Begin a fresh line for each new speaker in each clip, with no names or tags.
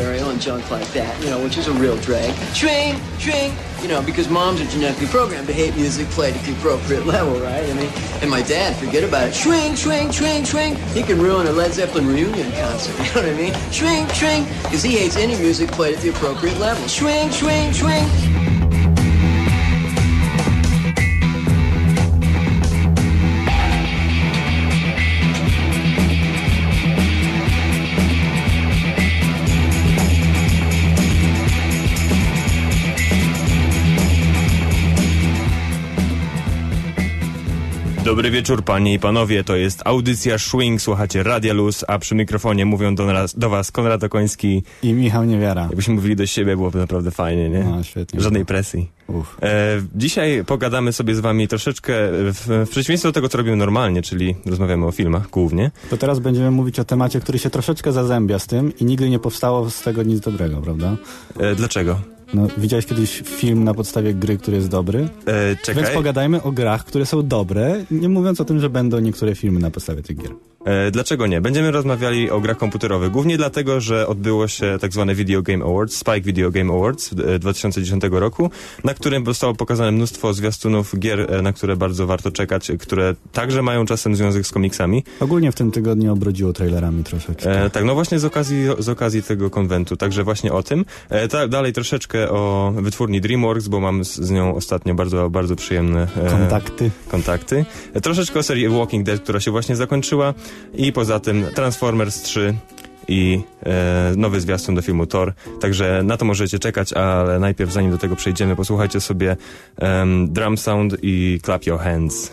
cereal and junk like that, you know, which is a real drag. Swing, swing, you know, because moms are genetically programmed to hate music played at the appropriate level, right? I mean, and my dad, forget about it. Swing, swing, swing, swing. He can ruin a Led Zeppelin reunion concert, you know what I mean? Swing, swing, because he hates any music played at the appropriate level. Swing, swing, swing.
Dobry wieczór, panie i panowie, to jest audycja Swing, słuchacie Radia Luz, a przy mikrofonie mówią do was Konrad Okoński i Michał Niewiara. Jakbyśmy mówili do siebie, byłoby naprawdę fajnie, nie?
No, świetnie.
Żadnej presji. Dzisiaj pogadamy sobie z wami troszeczkę w przeciwieństwie do tego, co robimy normalnie, czyli rozmawiamy o filmach głównie.
To teraz będziemy mówić o temacie, który się troszeczkę zazębia z tym i nigdy nie powstało z tego nic dobrego, prawda?
Dlaczego?
No, widziałeś kiedyś film na podstawie gry, który jest dobry?
Czekaj.
Więc pogadajmy o grach, które są dobre, nie mówiąc o tym, że będą niektóre filmy na podstawie tych gier.
Dlaczego nie? Będziemy rozmawiali o grach komputerowych, głównie dlatego, że odbyło się tak zwane Video Game Awards, Spike Video Game Awards 2010 roku, na którym zostało pokazane mnóstwo zwiastunów gier, na które bardzo warto czekać, które także mają czasem związek z komiksami.
Ogólnie w tym tygodniu obrodziło trailerami troszeczkę.
Tak, no właśnie z okazji tego konwentu, także właśnie o tym. Dalej troszeczkę o wytwórni DreamWorks, bo mam z nią ostatnio bardzo, bardzo przyjemne kontakty. Troszeczkę o serii Walking Dead, która się właśnie zakończyła. I poza tym Transformers 3 i nowy zwiastun do filmu Thor. Także na to możecie czekać, ale najpierw zanim do tego przejdziemy, posłuchajcie sobie Drum Sound i Clap Your Hands.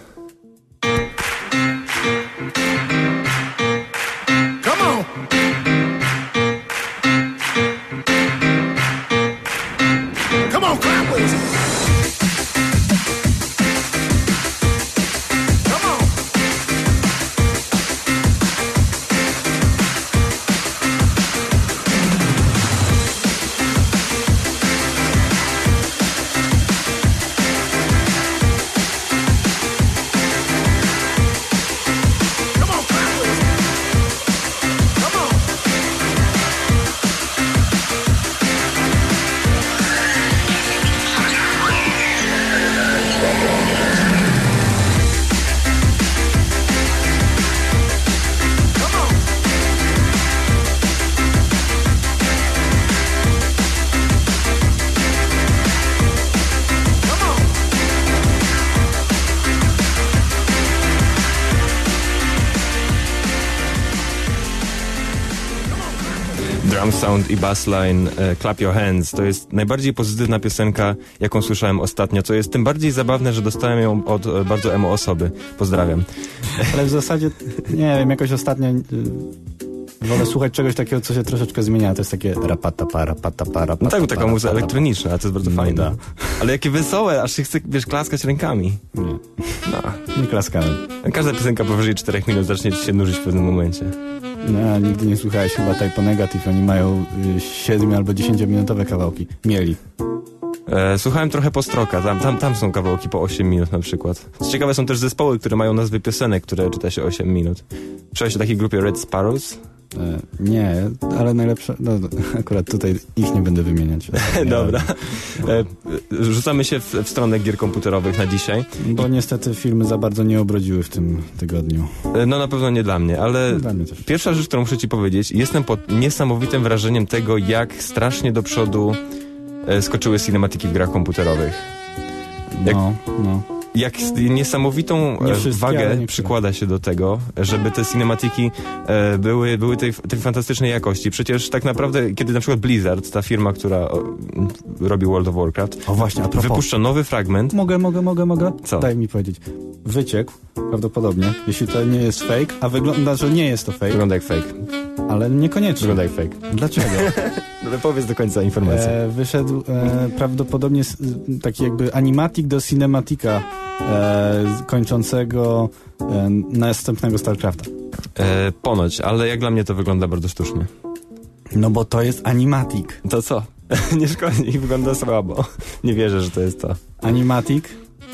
Drum Sound i Bassline, Clap Your Hands. To jest najbardziej pozytywna piosenka, jaką słyszałem ostatnio, co jest tym bardziej zabawne, że dostałem ją od bardzo emo osoby. Pozdrawiam.
Ale w zasadzie, nie wiem, jakoś ostatnio wolę słuchać czegoś takiego, co się troszeczkę zmienia. To jest takie rapatapa.
No tak, taka muzyka elektroniczna, a to jest bardzo fajne. Da. Ale jakie wesołe, aż się chce, wiesz, klaskać rękami.
Nie klaskałem.
Każda piosenka powyżej 4 minut zacznie ci się nużyć w pewnym momencie.
No, nigdy nie słuchałeś chyba Typo Negative. Oni mają 7 albo 10-minutowe kawałki. Mieli.
Słuchałem trochę Postroka, tam są kawałki po 8 minut na przykład. Ciekawe są też zespoły, które mają nazwy piosenek, które czyta się 8 minut. Słyszałeś o takiej grupie Red Sparrows?
Nie, ale najlepsze... No, akurat tutaj ich nie będę wymieniać.
Dobra. Rzucamy się w stronę gier komputerowych na dzisiaj.
Bo niestety filmy za bardzo nie obrodziły w tym tygodniu.
No na pewno nie dla mnie, ale dla mnie pierwsza rzecz, którą muszę ci powiedzieć, jestem pod niesamowitym wrażeniem tego, jak strasznie do przodu skoczyły cinematiki w grach komputerowych. Jak niesamowitą wagę przykłada się do tego, żeby te cinematiki były tej fantastycznej jakości. Przecież tak naprawdę, kiedy na przykład Blizzard, ta firma, która robi World of Warcraft, wypuszcza nowy fragment.
Mogę.
Co?
Daj mi powiedzieć. Wyciekł, prawdopodobnie, jeśli to nie jest fake, a wygląda, że nie jest to fake.
Wygląda jak fake.
Ale niekoniecznie.
Wygląda jak fake.
Dlaczego?
No powiedz do końca informacji.
Wyszedł prawdopodobnie taki jakby animatic do cinematica kończącego następnego StarCrafta.
Ponoć, ale jak dla mnie to wygląda bardzo sztucznie.
No bo to jest animatic.
To co? Nie szkodzi, wygląda słabo. Nie wierzę, że to jest to.
Animatic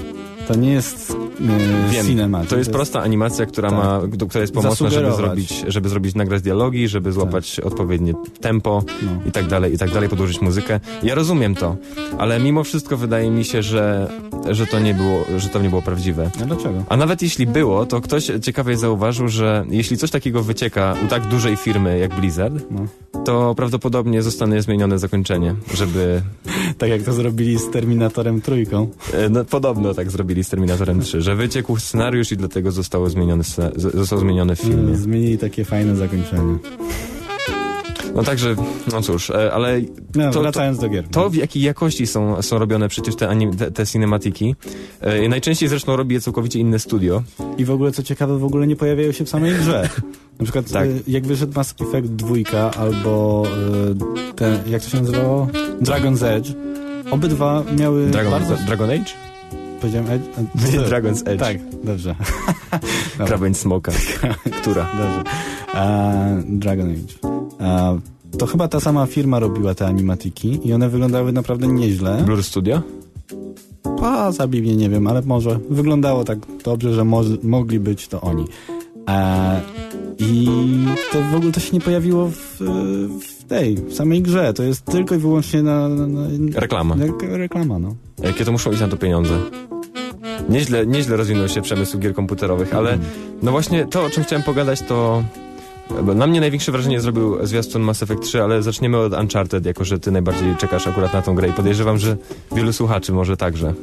To nie jest cinematic.
To jest prosta animacja, która jest pomocna, żeby zrobić, nagrać dialogi, żeby złapać odpowiednie tempo i tak dalej, podłożyć muzykę. Ja rozumiem to, ale mimo wszystko wydaje mi się, że to nie było prawdziwe.
A dlaczego?
A nawet jeśli było, to ktoś ciekawie zauważył, że jeśli coś takiego wycieka u tak dużej firmy jak Blizzard, to prawdopodobnie zostanie zmienione zakończenie, żeby...
Tak jak to zrobili z Terminatorem 3.
No, podobno tak zrobili z Terminatorem 3, że wyciekł scenariusz i dlatego został zmieniony w filmie.
Zmienili takie fajne zakończenie.
No także, no cóż, ale...
wracając do gier.
To w jakiej jakości są robione przecież te cinematiki. Najczęściej zresztą robi je całkowicie inne studio.
I w ogóle, co ciekawe, w ogóle nie pojawiają się w samej grze. Na przykład jak wyszedł Mass Effect 2 albo ten, jak to się nazywało? Dragon's Edge. Obydwa miały
Dragon Age?
Powiedziałem Edge?
Dragon's Edge.
Tak, dobrze.
Krawędź smoka. Która?
Dobrze. Dragon Age. To chyba ta sama firma robiła te animatiki i one wyglądały naprawdę nieźle.
Blur Studio?
Zabij mnie, nie wiem, ale może wyglądało tak dobrze, że mogli być to oni. I to w ogóle to się nie pojawiło w samej grze. To jest tylko i wyłącznie na
reklama.
Reklama, no.
Jakie to muszą iść na to pieniądze? Nieźle rozwinął się przemysł gier komputerowych, ale no właśnie to, o czym chciałem pogadać, to na mnie największe wrażenie zrobił zwiastun Mass Effect 3, ale zaczniemy od Uncharted, jako że ty najbardziej czekasz akurat na tą grę i podejrzewam, że wielu słuchaczy może także.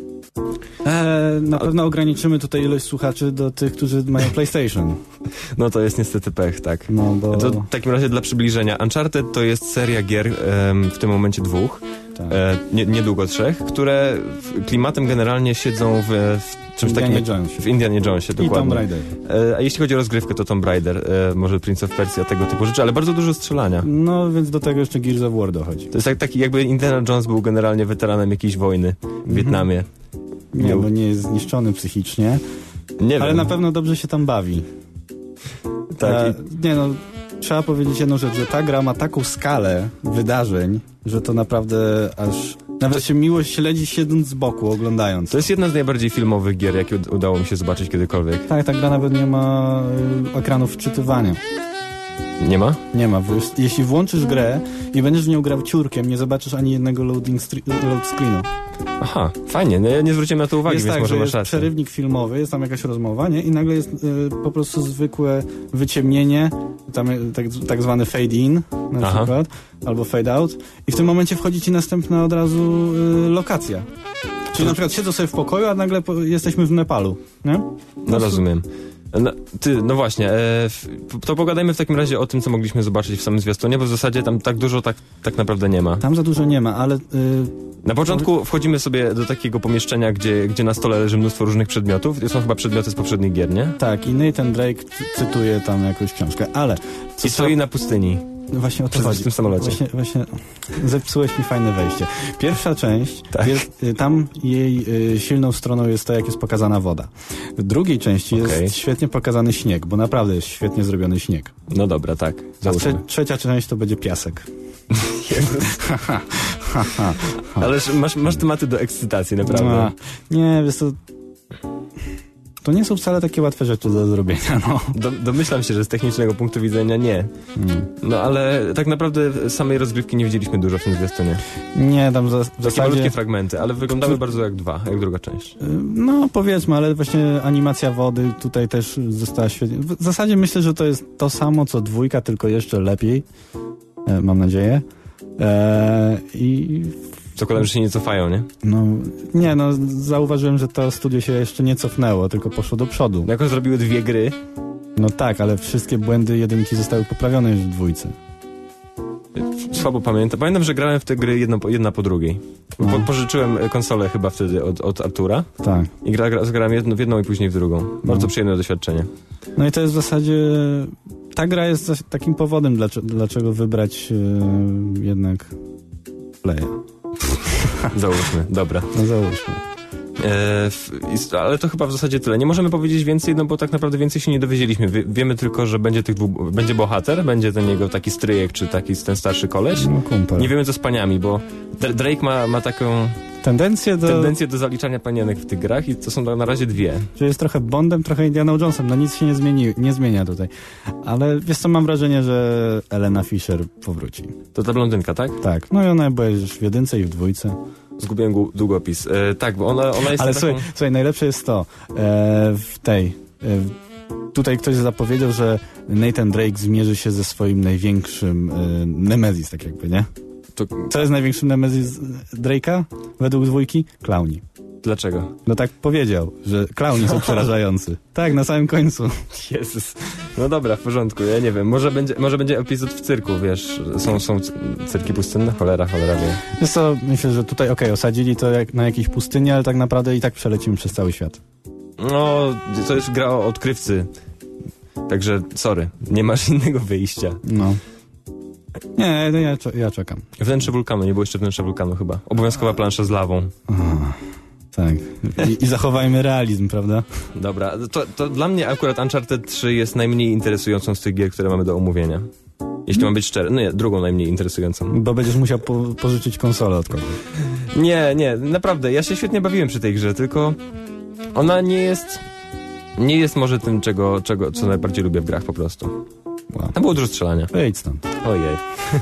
Na pewno ograniczymy tutaj ilość słuchaczy do tych, którzy mają PlayStation.
No to jest niestety pech, tak.
No bo...
To w takim razie dla przybliżenia. Uncharted to jest seria gier, w tym momencie 2, niedługo 3, które klimatem generalnie siedzą w czymś takim w Indianie Jonesie, dokładnie.
I Tomb Raider.
A jeśli chodzi o rozgrywkę, to Tomb Raider, może Prince of Persia, tego typu rzeczy, ale bardzo dużo strzelania.
No, więc do tego jeszcze Gears of War dochodzi.
To jest taki jakby Indiana Jones był generalnie weteranem jakiejś wojny w Wietnamie.
Nie, bo nie jest zniszczony psychicznie.
Nie
ale
wiem.
na pewno dobrze się tam bawi.
Tak.
Trzeba powiedzieć jedną rzecz, że ta gra ma taką skalę wydarzeń, że to naprawdę aż... Nawet się miło śledzi siedząc z boku, oglądając.
To jest jedna z najbardziej filmowych gier, jakie udało mi się zobaczyć kiedykolwiek.
Tak, ta gra nawet nie ma ekranów wczytywania.
Nie ma?
Nie ma. Jeśli włączysz grę i będziesz w nią grał ciurkiem, nie zobaczysz ani jednego load screenu.
Aha, fajnie. No ja nie zwróciłem na to uwagi,
jest
więc
tak,
może
że
masz
jest
rację.
przerywnik filmowy, jest tam jakaś rozmowa, nie? I nagle jest po prostu zwykłe wyciemnienie, tam tak zwany fade in na przykład, albo fade out i w tym momencie wchodzi ci następna od razu lokacja. Czyli na przykład siedzę sobie w pokoju, a nagle jesteśmy w Nepalu, nie?
No rozumiem. No właśnie, to pogadajmy w takim razie o tym, co mogliśmy zobaczyć w samym zwiastunie, bo w zasadzie tam tak dużo tak naprawdę nie ma.
Tam za dużo nie ma, ale...
Na początku wchodzimy sobie do takiego pomieszczenia, gdzie na stole leży mnóstwo różnych przedmiotów. To są chyba przedmioty z poprzednich gier, nie?
Tak, i Nathan Drake cytuje tam jakąś książkę, ale...
I stoi na pustyni.
Właśnie o to chodzi.
W tym samolocie.
Właśnie zepsułeś mi fajne wejście. Pierwsza część, tam jej silną stroną jest to, jak jest pokazana woda. W drugiej części jest świetnie pokazany śnieg, bo naprawdę jest świetnie zrobiony śnieg.
No dobra, tak.
Trzecia część to będzie piasek.
Ale masz tematy do ekscytacji, naprawdę.
Nie, wiesz co... To nie są wcale takie łatwe rzeczy do zrobienia, no.
Domyślam się, że z technicznego punktu widzenia nie. No ale tak naprawdę samej rozgrywki nie widzieliśmy dużo w tym zwiastunie.
Nie, tam w zasadzie...
malutkie fragmenty, ale wyglądały bardzo jak druga część.
No powiedzmy, ale właśnie animacja wody tutaj też została świetnie. W zasadzie myślę, że to jest to samo co 2, tylko jeszcze lepiej. Mam nadzieję. I...
Zakładam, że się nie cofają, nie?
Zauważyłem, że to studio się jeszcze nie cofnęło, tylko poszło do przodu.
Jako zrobiły 2 gry.
No tak, ale wszystkie błędy 1 zostały poprawione już w 2.
Słabo pamiętam. Pamiętam, że grałem w te gry jedna po drugiej. Pożyczyłem konsolę chyba wtedy od Artura.
Tak.
I grałem w jedną i później w drugą. Bardzo przyjemne doświadczenie.
No i to jest w zasadzie... Ta gra jest takim powodem, dlaczego wybrać jednak Playa.
Załóżmy, dobra.
No załóżmy.
Ale to chyba w zasadzie tyle. Nie możemy powiedzieć więcej, no bo tak naprawdę więcej się nie dowiedzieliśmy. Wiemy tylko, że będzie bohater, będzie ten jego taki stryjek, czy ten starszy koleś.
No, kumpel.
Nie wiemy co z paniami, bo Drake ma Tendencje do zaliczania panienek w tych grach i to są na razie dwie.
Że jest trochę Bondem, trochę Indianą Jonesem. No nic się nie zmienia tutaj. Ale wiesz co, mam wrażenie, że Elena Fisher powróci.
To ta blondynka, tak?
Tak. No i ona była już w 1 i w 2.
Zgubiłem długopis. Tak, bo ona jest
ale
taką...
słuchaj, najlepsze jest to, tutaj ktoś zapowiedział, że Nathan Drake zmierzy się ze swoim największym Nemesis, tak jakby, nie? Co jest największym Nemesis Drake'a według 2? Klauni.
Dlaczego?
No tak powiedział, że klauni są przerażający. Tak, na samym końcu.
Jezus. No dobra, w porządku, ja nie wiem. Może będzie epizod w cyrku, wiesz. Są cyrki pustynne? Cholera wie.
Wiesz co, myślę, że tutaj osadzili to na jakiejś pustyni, ale tak naprawdę i tak przelecimy przez cały świat.
No, to jest gra o odkrywcy. Także, sorry, nie masz innego wyjścia.
No. Nie, ja czekam.
Wnętrze wulkanu, nie było jeszcze wnętrza wulkanu chyba. Obowiązkowa plansza z lawą.
Tak. I zachowajmy realizm, prawda?
Dobra, to dla mnie akurat Uncharted 3 jest najmniej interesującą z tych gier, które mamy do omówienia. Jeśli mam być szczery. No nie, drugą najmniej interesującą.
Bo będziesz musiał pożyczyć konsolę od kogoś.
Nie, naprawdę. Ja się świetnie bawiłem przy tej grze, tylko ona nie jest może tym, co najbardziej lubię w grach po prostu.
Wow.
Tam było dużo strzelania.
Wyjdź stąd.
Ojej.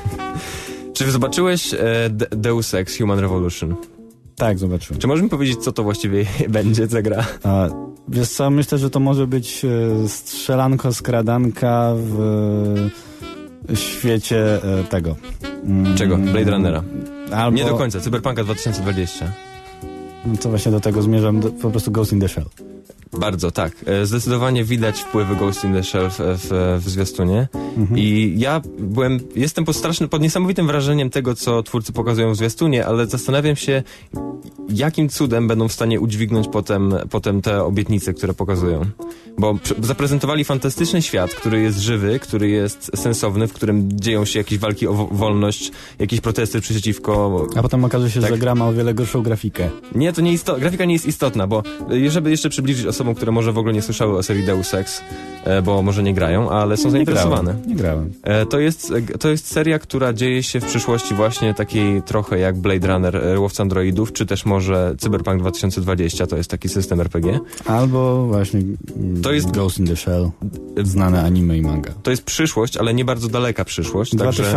Czy zobaczyłeś Deus Ex Human Revolution?
Tak, zobaczyłem.
Czy możesz mi powiedzieć, co to właściwie będzie za gra?
Wiesz co, myślę, że to może być strzelanko, skradanka w świecie tego.
Czego? Blade Runnera.
Albo...
Nie do końca, Cyberpunka 2020.
No to właśnie do tego zmierzam, po prostu Ghost in the Shell.
Bardzo, tak. Zdecydowanie widać wpływy Ghost in the Shell w zwiastunie. I ja jestem pod niesamowitym wrażeniem tego, co twórcy pokazują w zwiastunie, ale zastanawiam się, jakim cudem będą w stanie udźwignąć potem te obietnice, które pokazują. Bo zaprezentowali fantastyczny świat, który jest żywy, który jest sensowny, w którym dzieją się jakieś walki o wolność, jakieś protesty przeciwko...
A potem okaże się, że gra ma o wiele gorszą grafikę.
Nie, to grafika nie jest istotna, bo żeby jeszcze przybliżyć osobom, które może w ogóle nie słyszały o serii Deus Ex, bo może nie grają, ale są zainteresowane.
Nie grałem.
To jest seria, która dzieje się w przyszłości właśnie takiej trochę jak Blade Runner, Łowca Androidów, czy też może Cyberpunk 2020, to jest taki system RPG.
Albo właśnie to jest Ghost in the Shell, znane anime i manga.
To jest przyszłość, ale nie bardzo daleka przyszłość.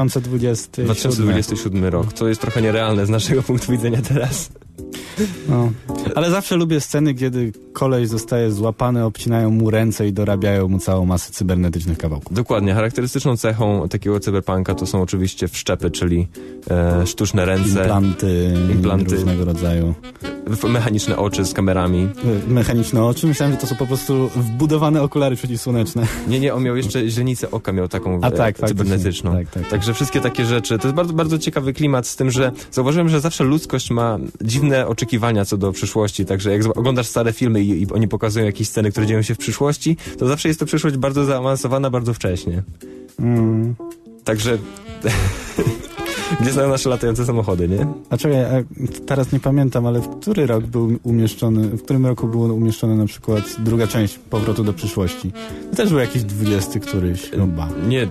2027
rok. To jest trochę nierealne z naszego punktu widzenia teraz.
No. Ale zawsze lubię sceny, kiedy koleś zostaje złapany, obcinają mu ręce i dorabiają mu całą masę cybernetycznych kawałków.
Dokładnie. Charakterystyczną cechą takiego cyberpunka to są oczywiście wszczepy, czyli sztuczne ręce.
Implanty różnego rodzaju.
Mechaniczne oczy z kamerami.
Mechaniczne oczy? Myślałem, że to są po prostu wbudowane okulary przeciwsłoneczne.
Nie, on miał jeszcze źrenicę oka, miał taką cybernetyczną.
Tak.
Także wszystkie takie rzeczy. To jest bardzo, bardzo ciekawy klimat z tym, że zauważyłem, że zawsze ludzkość ma dziwne oczekiwania co do przyszłości, także jak oglądasz stare filmy i oni pokazują jakieś sceny, które dzieją się w przyszłości, to zawsze jest to przyszłość bardzo zaawansowana, bardzo wcześnie. Także... Gdzie są nasze latające samochody, nie?
A czekaj, teraz nie pamiętam, ale w którym roku było umieszczone na przykład druga część Powrotu do przyszłości? To też był jakiś 20 któryś chyba.
Nie,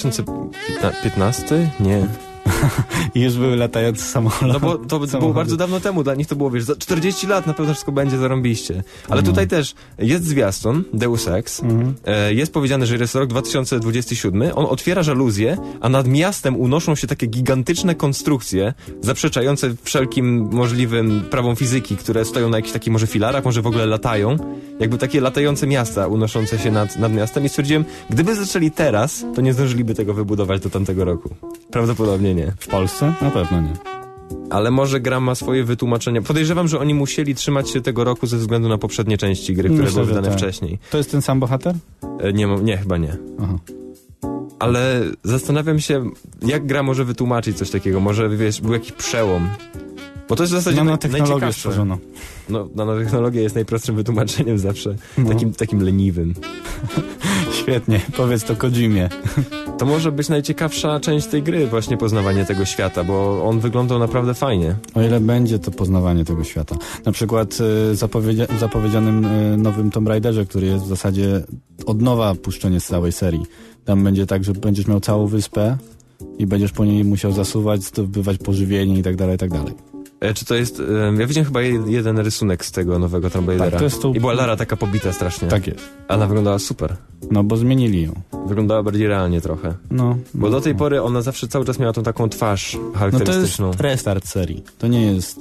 2015? Nie.
I już były latające samochody.
No bo to było bardzo dawno temu, dla nich to było, wiesz, za 40 lat na pewno wszystko będzie zarąbiście. Ale tutaj też jest zwiastun Deus Ex, jest powiedziane, że jest rok 2027, on otwiera żaluzję, a nad miastem unoszą się takie gigantyczne konstrukcje zaprzeczające wszelkim możliwym prawom fizyki, które stoją na jakichś takich może filarach, może w ogóle latają. Jakby takie latające miasta unoszące się nad miastem i stwierdziłem, gdyby zaczęli teraz, to nie zdążyliby tego wybudować do tamtego roku. Prawdopodobnie nie.
W Polsce? Na pewno nie.
Ale może gra ma swoje wytłumaczenia. Podejrzewam, że oni musieli trzymać się tego roku ze względu na poprzednie części gry, które były wydane wcześniej.
To jest ten sam bohater?
Nie, chyba nie. Aha. Ale zastanawiam się, jak gra może wytłumaczyć coś takiego. Może, wiesz, był jakiś przełom. Bo to jest w zasadzie
nanotechnologię stworzono.
No, nanotechnologia jest najprostszym wytłumaczeniem zawsze. Takim leniwym.
Świetnie, powiedz to Kojimie.
To może być najciekawsza część tej gry, właśnie poznawanie tego świata, bo on wyglądał naprawdę fajnie.
O ile będzie to poznawanie tego świata. Na przykład zapowiedzianym nowym Tomb Raiderze, który jest w zasadzie od nowa puszczenie z całej serii. Tam będzie tak, że będziesz miał całą wyspę i będziesz po niej musiał zasuwać, zdobywać pożywienie i tak dalej, i tak dalej.
Czy to jest... Ja widziałem chyba jeden rysunek z tego nowego Tomb Raidera.
Tak, to jest
I była Lara taka pobita strasznie.
Tak jest.
Ona wyglądała super.
No, bo zmienili ją.
Wyglądała bardziej realnie trochę.
No.
Bo do tej pory ona zawsze cały czas miała tą taką twarz charakterystyczną.
No to jest restart serii. To nie jest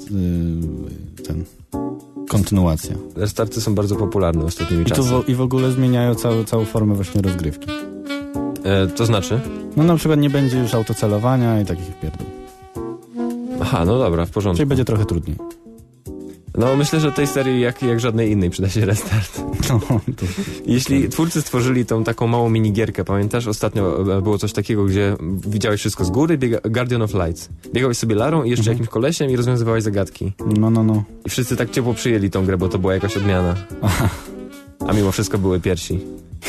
kontynuacja.
Restarty są bardzo popularne ostatnimi czasy.
I w ogóle zmieniają całą formę właśnie rozgrywki.
To znaczy?
No na przykład nie będzie już autocelowania i takich pierdół.
Aha, no dobra, w porządku.
Czyli będzie trochę trudniej.
No myślę, że tej serii jak żadnej innej przyda się restart.
No,
Jeśli twórcy stworzyli tą taką małą minigierkę, pamiętasz? Ostatnio było coś takiego, gdzie widziałeś wszystko z góry, Guardian of Lights. Biegałeś sobie Larą i jeszcze jakimś kolesiem i rozwiązywałeś zagadki.
No.
I wszyscy tak ciepło przyjęli tą grę, bo to była jakaś odmiana.
Aha.
A mimo wszystko były piersi.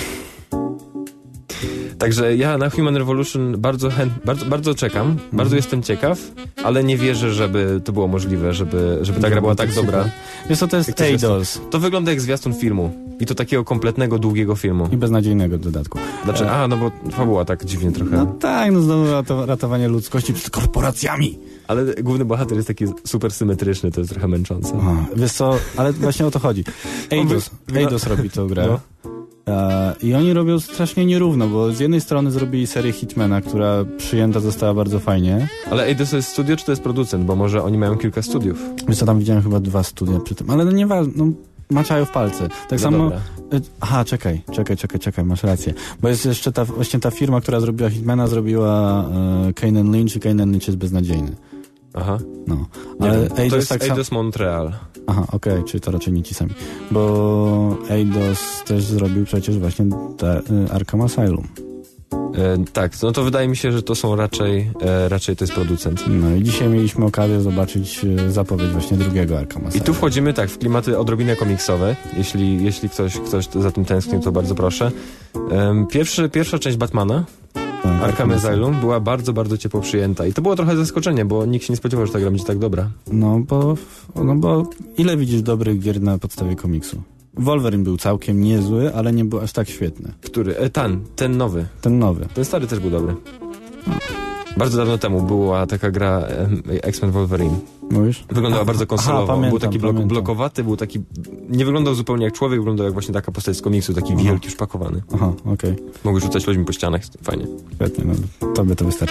Także ja na Human Revolution bardzo czekam, bardzo jestem ciekaw, ale nie wierzę, żeby to było możliwe, żeby ta gra była tak dobra.
Wiesz co, to jest Eidos.
To wygląda jak zwiastun filmu. I to takiego kompletnego, długiego filmu.
I beznadziejnego dodatku.
Znaczy, no bo fabuła tak dziwnie trochę.
No tak, no znowu ratowanie ludzkości przed korporacjami.
Ale główny bohater jest taki super symetryczny, to jest trochę męczące.
Wiesz co, ale właśnie o to chodzi. Eidos robi tę grę.
No.
I oni robią strasznie nierówno, bo z jednej strony zrobili serię Hitmana, która przyjęta została bardzo fajnie.
Ale Eidos to jest studio, czy to jest producent? Bo może oni mają kilka studiów.
Wiesz co, tam widziałem chyba 2 studia przy tym, ale no nieważne, no maczają w palce. Tak samo...
Dobra.
Aha, czekaj, masz rację. Bo jest jeszcze ta firma, która zrobiła Hitmana, zrobiła Kane & Lynch i Kane & Lynch jest beznadziejny.
Aha.
No. Ale
to jest Eidos Montreal.
Aha, okej, czyli to raczej nie ci sami. Bo Eidos też zrobił przecież właśnie Arkham Asylum.
Tak, no to wydaje mi się, że to są raczej to jest producent.
No i dzisiaj mieliśmy okazję zobaczyć zapowiedź właśnie drugiego Arkham Asylum.
I tu wchodzimy tak w klimaty odrobinę komiksowe. Jeśli ktoś za tym tęsknił, to bardzo proszę. Pierwsza część Batmana, tak, Arkham Asylum, była bardzo, bardzo ciepło przyjęta. I to było trochę zaskoczenie, bo nikt się nie spodziewał, że ta gra będzie tak dobra.
No bo ile widzisz dobrych gier na podstawie komiksu? Wolverine był całkiem niezły, ale nie był aż tak świetny.
Który? Ten nowy.
Ten nowy.
Ten stary też był dobry. Bardzo dawno temu była taka gra X-Men Wolverine.
Mówisz?
Wyglądała bardzo konsolowo.
Pamiętam,
był taki blokowaty, był taki... Nie wyglądał zupełnie jak człowiek, wyglądał jak właśnie taka postać z komiksu, taki wielki, już pakowany.
Aha, okej.
Mogłeś rzucać ludźmi po ścianach, fajnie.
Świetnie, no tobie to wystarczy.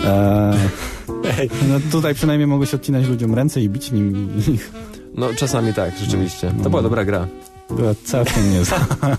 No tutaj przynajmniej mogłeś odcinać ludziom ręce i bić nim ich.
No czasami tak, rzeczywiście. To była dobra gra.
Była całkiem niezła.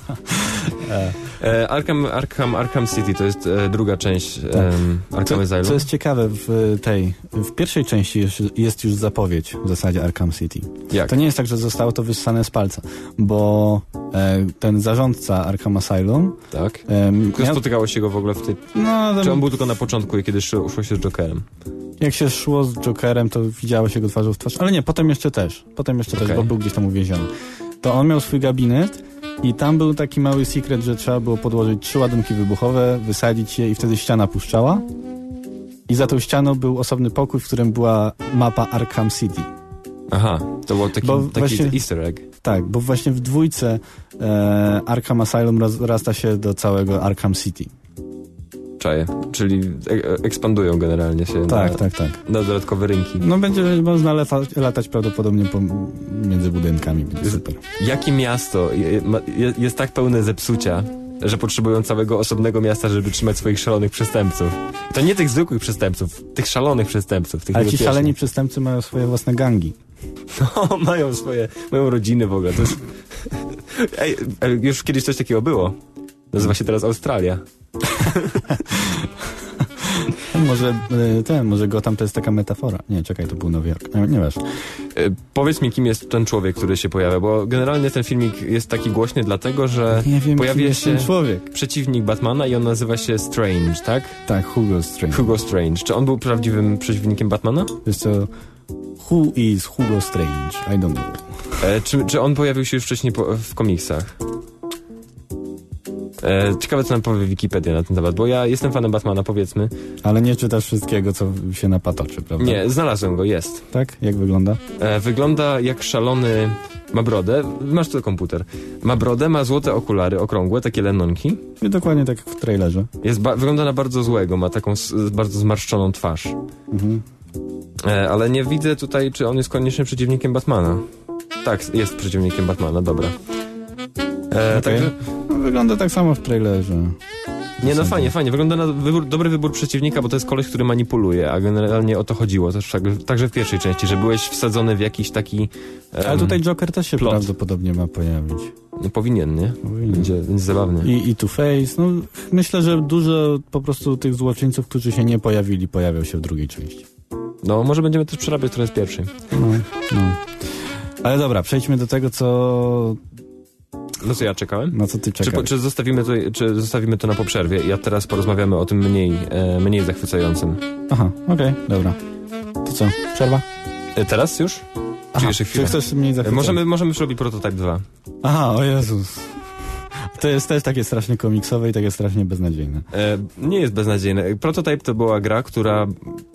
Arkham City to jest druga część Arkham Asylum.
Co jest ciekawe, w pierwszej części jest już zapowiedź w zasadzie Arkham City.
Jak?
To nie jest tak, że zostało to wyssane z palca, bo ten zarządca Arkham Asylum...
Tak? Spotykało się go w ogóle w tej... Czy on był tylko na początku, kiedy szło się z Jokerem?
Jak się szło z Jokerem, to widziało się go twarzą w twarz. Ale nie, potem jeszcze też, bo był gdzieś tam uwięziony. To on miał swój gabinet i tam był taki mały secret, że trzeba było podłożyć 3 ładunki wybuchowe, wysadzić je i wtedy ściana puszczała. I za tą ścianą był osobny pokój, w którym była mapa Arkham City.
Aha, to był taki właśnie, easter egg.
Tak, bo właśnie w 2 Arkham Asylum rozrasta się do całego Arkham City.
Czaję, czyli ekspandują generalnie się na dodatkowe rynki.
No będzie można latać prawdopodobnie między budynkami, będzie super.
Jakie miasto jest tak pełne zepsucia, że potrzebują całego osobnego miasta, żeby trzymać swoich szalonych przestępców? To nie tych zwykłych przestępców, tych szalonych przestępców. Tych
ale ci szaleni przestępcy mają swoje własne gangi.
No, mają rodziny w ogóle. To jest... już kiedyś coś takiego było. Nazywa się teraz Australia.
Może Gotham to jest taka metafora. Nie, czekaj, to był Nowy Jork. Nie wiesz.
Powiedz mi, kim jest ten człowiek, który się pojawia, bo generalnie ten filmik jest taki głośny dlatego, że pojawia się przeciwnik Batmana i on nazywa się Strange, tak?
Tak, Hugo Strange.
Czy on był prawdziwym przeciwnikiem Batmana?
Wiesz co, who is Hugo Strange? I don't know.
Czy on pojawił się już wcześniej w komiksach? Ciekawe, co nam powie Wikipedia na ten temat, bo ja jestem fanem Batmana, powiedzmy.
Ale nie czytasz wszystkiego, co się napatoczy, prawda?
Nie, znalazłem go, jest.
Tak? Jak wygląda?
Wygląda jak szalony, ma brodę, masz tu komputer. Ma brodę, ma złote okulary, okrągłe, takie lenonki.
I dokładnie tak jak w trailerze.
Wygląda na bardzo złego, ma taką bardzo zmarszczoną twarz.
Mhm.
Ale nie widzę tutaj, czy on jest koniecznie przeciwnikiem Batmana. Tak, jest przeciwnikiem Batmana, dobra.
Okay. Także... No, wygląda tak samo w trailerze.
Nie, no fajnie. Wygląda na dobry wybór przeciwnika, bo to jest koleś, który manipuluje, a generalnie o to chodziło. Także w pierwszej części, że byłeś wsadzony w jakiś taki...
Ale tutaj Joker też się prawdopodobnie ma pojawić.
No powinien, nie? Będzie zabawnie.
I Two-Face. No, myślę, że dużo po prostu tych złoczyńców, którzy się nie pojawili, pojawią się w drugiej części.
No, może będziemy też przerabiać trochę z pierwszej.
No. Ale dobra, przejdźmy do tego, co...
No co ja czekałem?
Na co ty czekałeś?
Czy zostawimy to na poprzerwie? Ja teraz porozmawiamy o tym mniej zachwycającym.
Aha, okej, dobra. To co, przerwa?
Teraz już? Czy jeszcze chwilę?
Czy chcesz mniej zachwycający?
Możemy już robić Prototype 2.
Aha, o Jezus. To jest też takie strasznie komiksowe i takie strasznie beznadziejne.
Nie jest beznadziejne. Prototype to była gra, która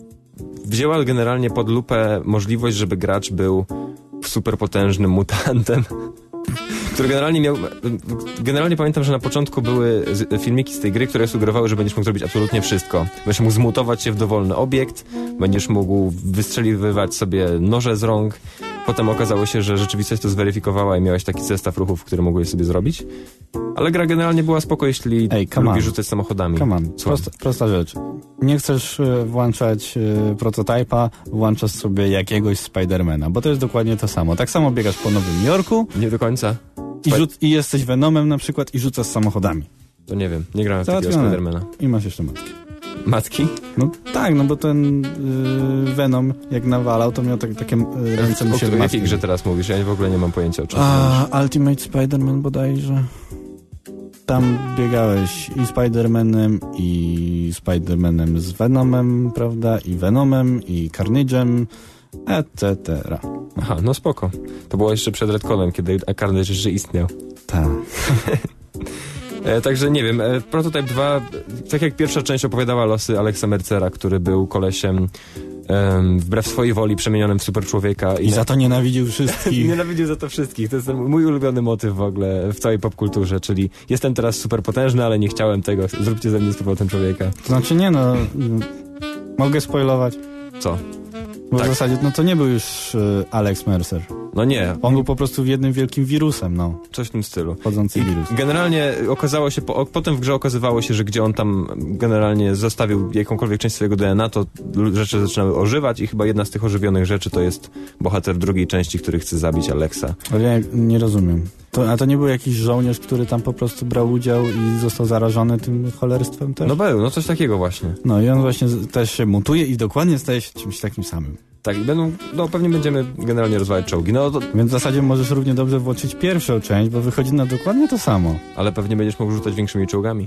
wzięła generalnie pod lupę możliwość, żeby gracz był superpotężnym mutantem, który generalnie pamiętam, że na początku były filmiki z tej gry, które sugerowały, że będziesz mógł zrobić absolutnie wszystko. Będziesz mógł zmutować się w dowolny obiekt, będziesz mógł wystrzeliwać sobie noże z rąk. Potem okazało się, że rzeczywistość to zweryfikowała i miałeś taki zestaw ruchów, które mogłeś sobie zrobić. Ale gra generalnie była spoko, jeśli lubisz rzucać samochodami.
Prosta rzecz. Nie chcesz włączać Prototype'a, włączasz sobie jakiegoś Spidermana, bo to jest dokładnie to samo. Tak samo biegasz po Nowym Jorku.
Nie do końca.
I jesteś Venomem na przykład i rzucasz samochodami.
To nie wiem, nie grałem w takiego Spidermana.
I masz jeszcze matki.
Matki?
No tak, no bo ten Venom jak nawalał, to miał takie ręce mu się
o jakiej grze teraz mówisz? Ja w ogóle nie mam pojęcia o czym.
Ultimate Spider-Man bodajże. Tam biegałeś i Spider-Manem, i Spider-Manem z Venomem, prawda? I Venomem, i Carnage'em, etc.
Aha, no spoko. To było jeszcze przed Redconem, kiedy Carnage jeszcze istniał.
Tak.
Także nie wiem, Prototype 2, tak jak pierwsza część opowiadała losy Alexa Mercera, który był kolesiem wbrew swojej woli przemienionym w superczłowieka.
I za to nienawidził wszystkich.
Nienawidził za to wszystkich. To jest mój ulubiony motyw w ogóle w całej popkulturze, czyli jestem teraz superpotężny, ale nie chciałem tego. Zróbcie ze mnie z powrotem człowieka.
To znaczy nie, no... Mogę spoilować?
Co?
Bo w zasadzie, no to nie był już Alex Mercer.
No nie.
On był po prostu jednym wielkim wirusem, no.
Coś w tym stylu.
Chodzący wirus.
Generalnie okazało się, potem w grze okazywało się, że gdzie on tam generalnie zostawił jakąkolwiek część swojego DNA, to rzeczy zaczynały ożywać i chyba jedna z tych ożywionych rzeczy to jest bohater drugiej części, który chce zabić Alexa.
Ale ja nie rozumiem. A to nie był jakiś żołnierz, który tam po prostu brał udział i został zarażony tym cholerstwem też?
No był, no coś takiego właśnie.
No i on właśnie też się mutuje i dokładnie staje się czymś takim samym.
Tak, i pewnie będziemy generalnie rozwalać czołgi. No to...
Więc w zasadzie możesz równie dobrze włączyć pierwszą część, bo wychodzi na dokładnie to samo.
Ale pewnie będziesz mógł rzucać większymi czołgami.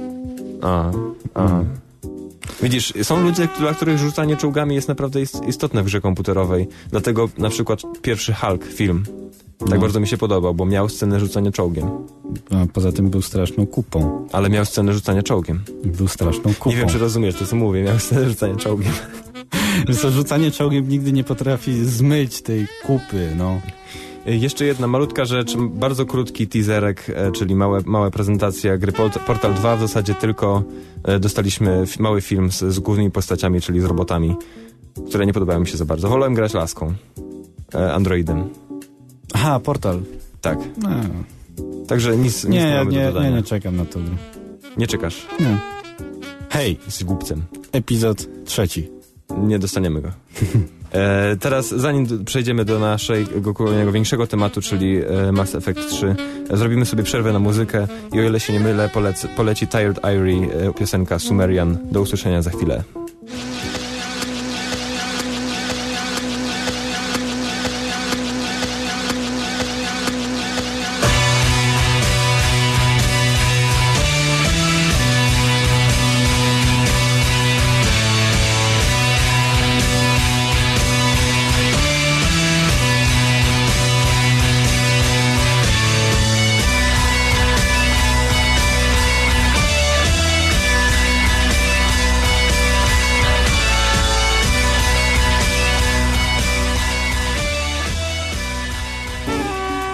Widzisz, są ludzie, dla których rzucanie czołgami jest naprawdę istotne w grze komputerowej. Dlatego na przykład pierwszy Hulk film tak bardzo mi się podobał, bo miał scenę rzucania czołgiem.
A poza tym był straszną kupą.
Ale miał scenę rzucania czołgiem.
Był straszną kupą.
Nie wiem, czy rozumiesz to, co mówię. Miał scenę rzucania czołgiem.
Wiesz co, rzucanie czołgiem nigdy nie potrafi zmyć tej kupy, no.
Jeszcze jedna malutka rzecz, bardzo krótki teaserek, czyli mała prezentacja gry Portal 2. W zasadzie tylko dostaliśmy mały film z głównymi postaciami, czyli z robotami, które nie podobały mi się za bardzo. Wolałem grać laską, androidem.
Aha, Portal.
Tak. Także nic nie mamy do dodania.
Nie czekam na to.
Nie czekasz?
Nie. Hej!
Jesteś głupcem.
Epizod 3.
Nie dostaniemy go. Teraz, zanim przejdziemy do naszego większego tematu, czyli Mass Effect 3, zrobimy sobie przerwę na muzykę i o ile się nie mylę, poleci Tired Irie, piosenka Sumerian. Do usłyszenia za chwilę.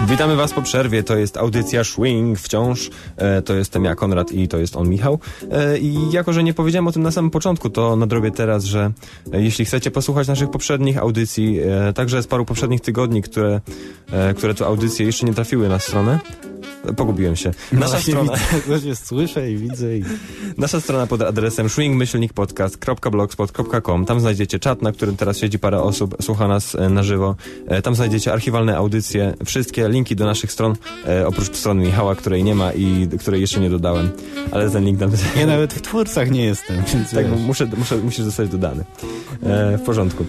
Witamy Was po przerwie, to jest audycja Swing wciąż, to jestem ja, Konrad, i to jest on, Michał. I jako, że nie powiedziałem o tym na samym początku, to nadrobię teraz, że jeśli chcecie posłuchać naszych poprzednich audycji, także z paru poprzednich tygodni, które to audycje jeszcze nie trafiły na stronę, pogubiłem się. Nasza strona...
Widzę, słyszę i widzę.
Nasza strona pod adresem swing-podcast.blogspot.com. Tam znajdziecie czat, na którym teraz siedzi parę osób, słucha nas na żywo. Tam znajdziecie archiwalne audycje, wszystkie linki do naszych stron, oprócz strony Michała, której nie ma i której jeszcze nie dodałem. Ale ten link tam...
Ja nawet w twórcach nie jestem, więc
tak, musisz zostać dodany. W porządku.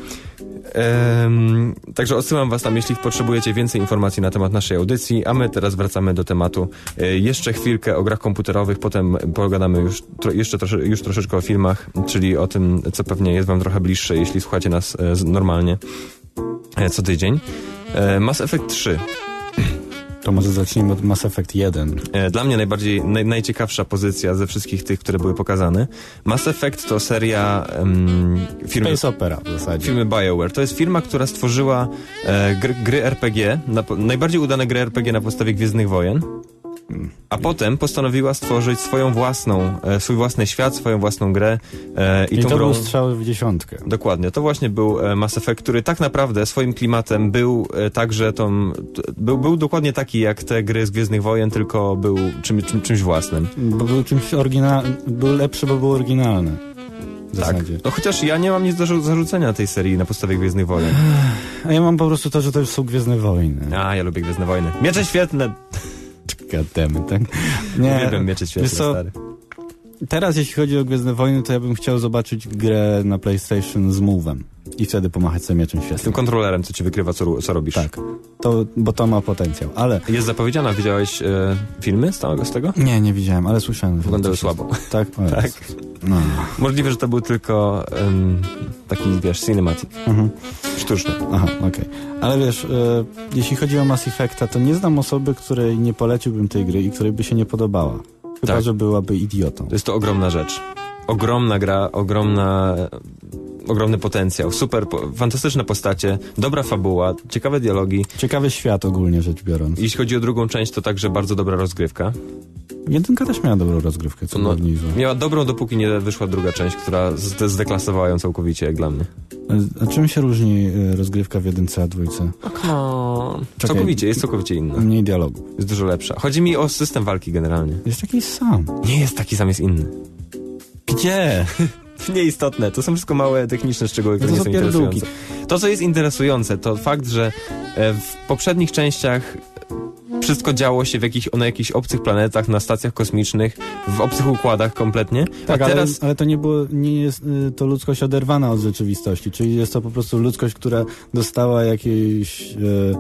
Także odsyłam Was tam, jeśli potrzebujecie więcej informacji na temat naszej audycji, a my teraz wracamy do tematu. Jeszcze chwilkę o grach komputerowych, potem pogadamy już troszeczkę o filmach, czyli o tym, co pewnie jest Wam trochę bliższe, jeśli słuchacie nas normalnie co tydzień. Mass Effect 3.
To może zacznijmy od Mass Effect 1.
Dla mnie najciekawsza pozycja ze wszystkich tych, które były pokazane. Mass Effect to seria firmy...
Space Opera w zasadzie.
Firmy BioWare. To jest firma, która stworzyła gry RPG, najbardziej udane gry RPG na podstawie Gwiezdnych Wojen. A potem postanowiła stworzyć swój własny świat, swoją własną grę.
I to był strzały w dziesiątkę.
Dokładnie. To właśnie był Mass Effect, który tak naprawdę swoim klimatem był także był dokładnie taki jak te gry z Gwiezdnych Wojen, tylko był czymś własnym.
Bo był czymś oryginalnym. Był lepszy, bo był oryginalny.
Tak. No chociaż ja nie mam nic do zarzucenia tej serii na podstawie Gwiezdnych Wojen.
A ja mam po prostu to, że to już są Gwiezdne Wojny.
A, ja lubię Gwiezdne Wojny. Miecze świetne!
Goddammit, tak? Nie.
Uwielbiam miecze świetne, stary.
Teraz jeśli chodzi o Gwiezdne Wojny, to ja bym chciał zobaczyć grę na PlayStation z Move'em i wtedy pomachać sobie mieczem świetnym.
Z tym kontrolerem, co ci wykrywa, co robisz.
Tak, bo to ma potencjał, ale...
Jest zapowiedziana, widziałeś filmy z tego?
Nie widziałem, ale słyszałem.
Wyglądały słabo.
Tak?
Tak.
No.
Możliwe, że to był tylko taki, wiesz, cinematic. Sztuczny.
Aha, okej. Ale wiesz, jeśli chodzi o Mass Effecta, to nie znam osoby, której nie poleciłbym tej gry i której by się nie podobała. Chyba, że byłaby idiotą.
To jest to ogromna rzecz. Ogromna gra, ogromny potencjał, super, fantastyczne postacie, dobra fabuła, ciekawe dialogi.
Ciekawy świat ogólnie rzecz biorąc.
Jeśli chodzi o drugą część, to także bardzo dobra rozgrywka.
Jedynka też miała dobrą rozgrywkę, co bardziej złe.
Miała dobrą, dopóki nie wyszła druga część, która zdeklasowała ją całkowicie, jak dla mnie.
A czym się różni rozgrywka w jedynce a dwójce?
Całkowicie, jest całkowicie inna.
Mniej dialogów.
Jest dużo lepsza. Chodzi mi o system walki generalnie.
Jest taki sam.
Nie jest taki sam, jest inny.
Gdzie?
Nieistotne. To są wszystko małe techniczne szczegóły, które nie są interesujące. To, co jest interesujące, to fakt, że w poprzednich częściach wszystko działo się na jakichś obcych planetach, na stacjach kosmicznych, w obcych układach kompletnie.
Tak, a teraz... ale to nie jest to ludzkość oderwana od rzeczywistości, czyli jest to po prostu ludzkość, która dostała jakiś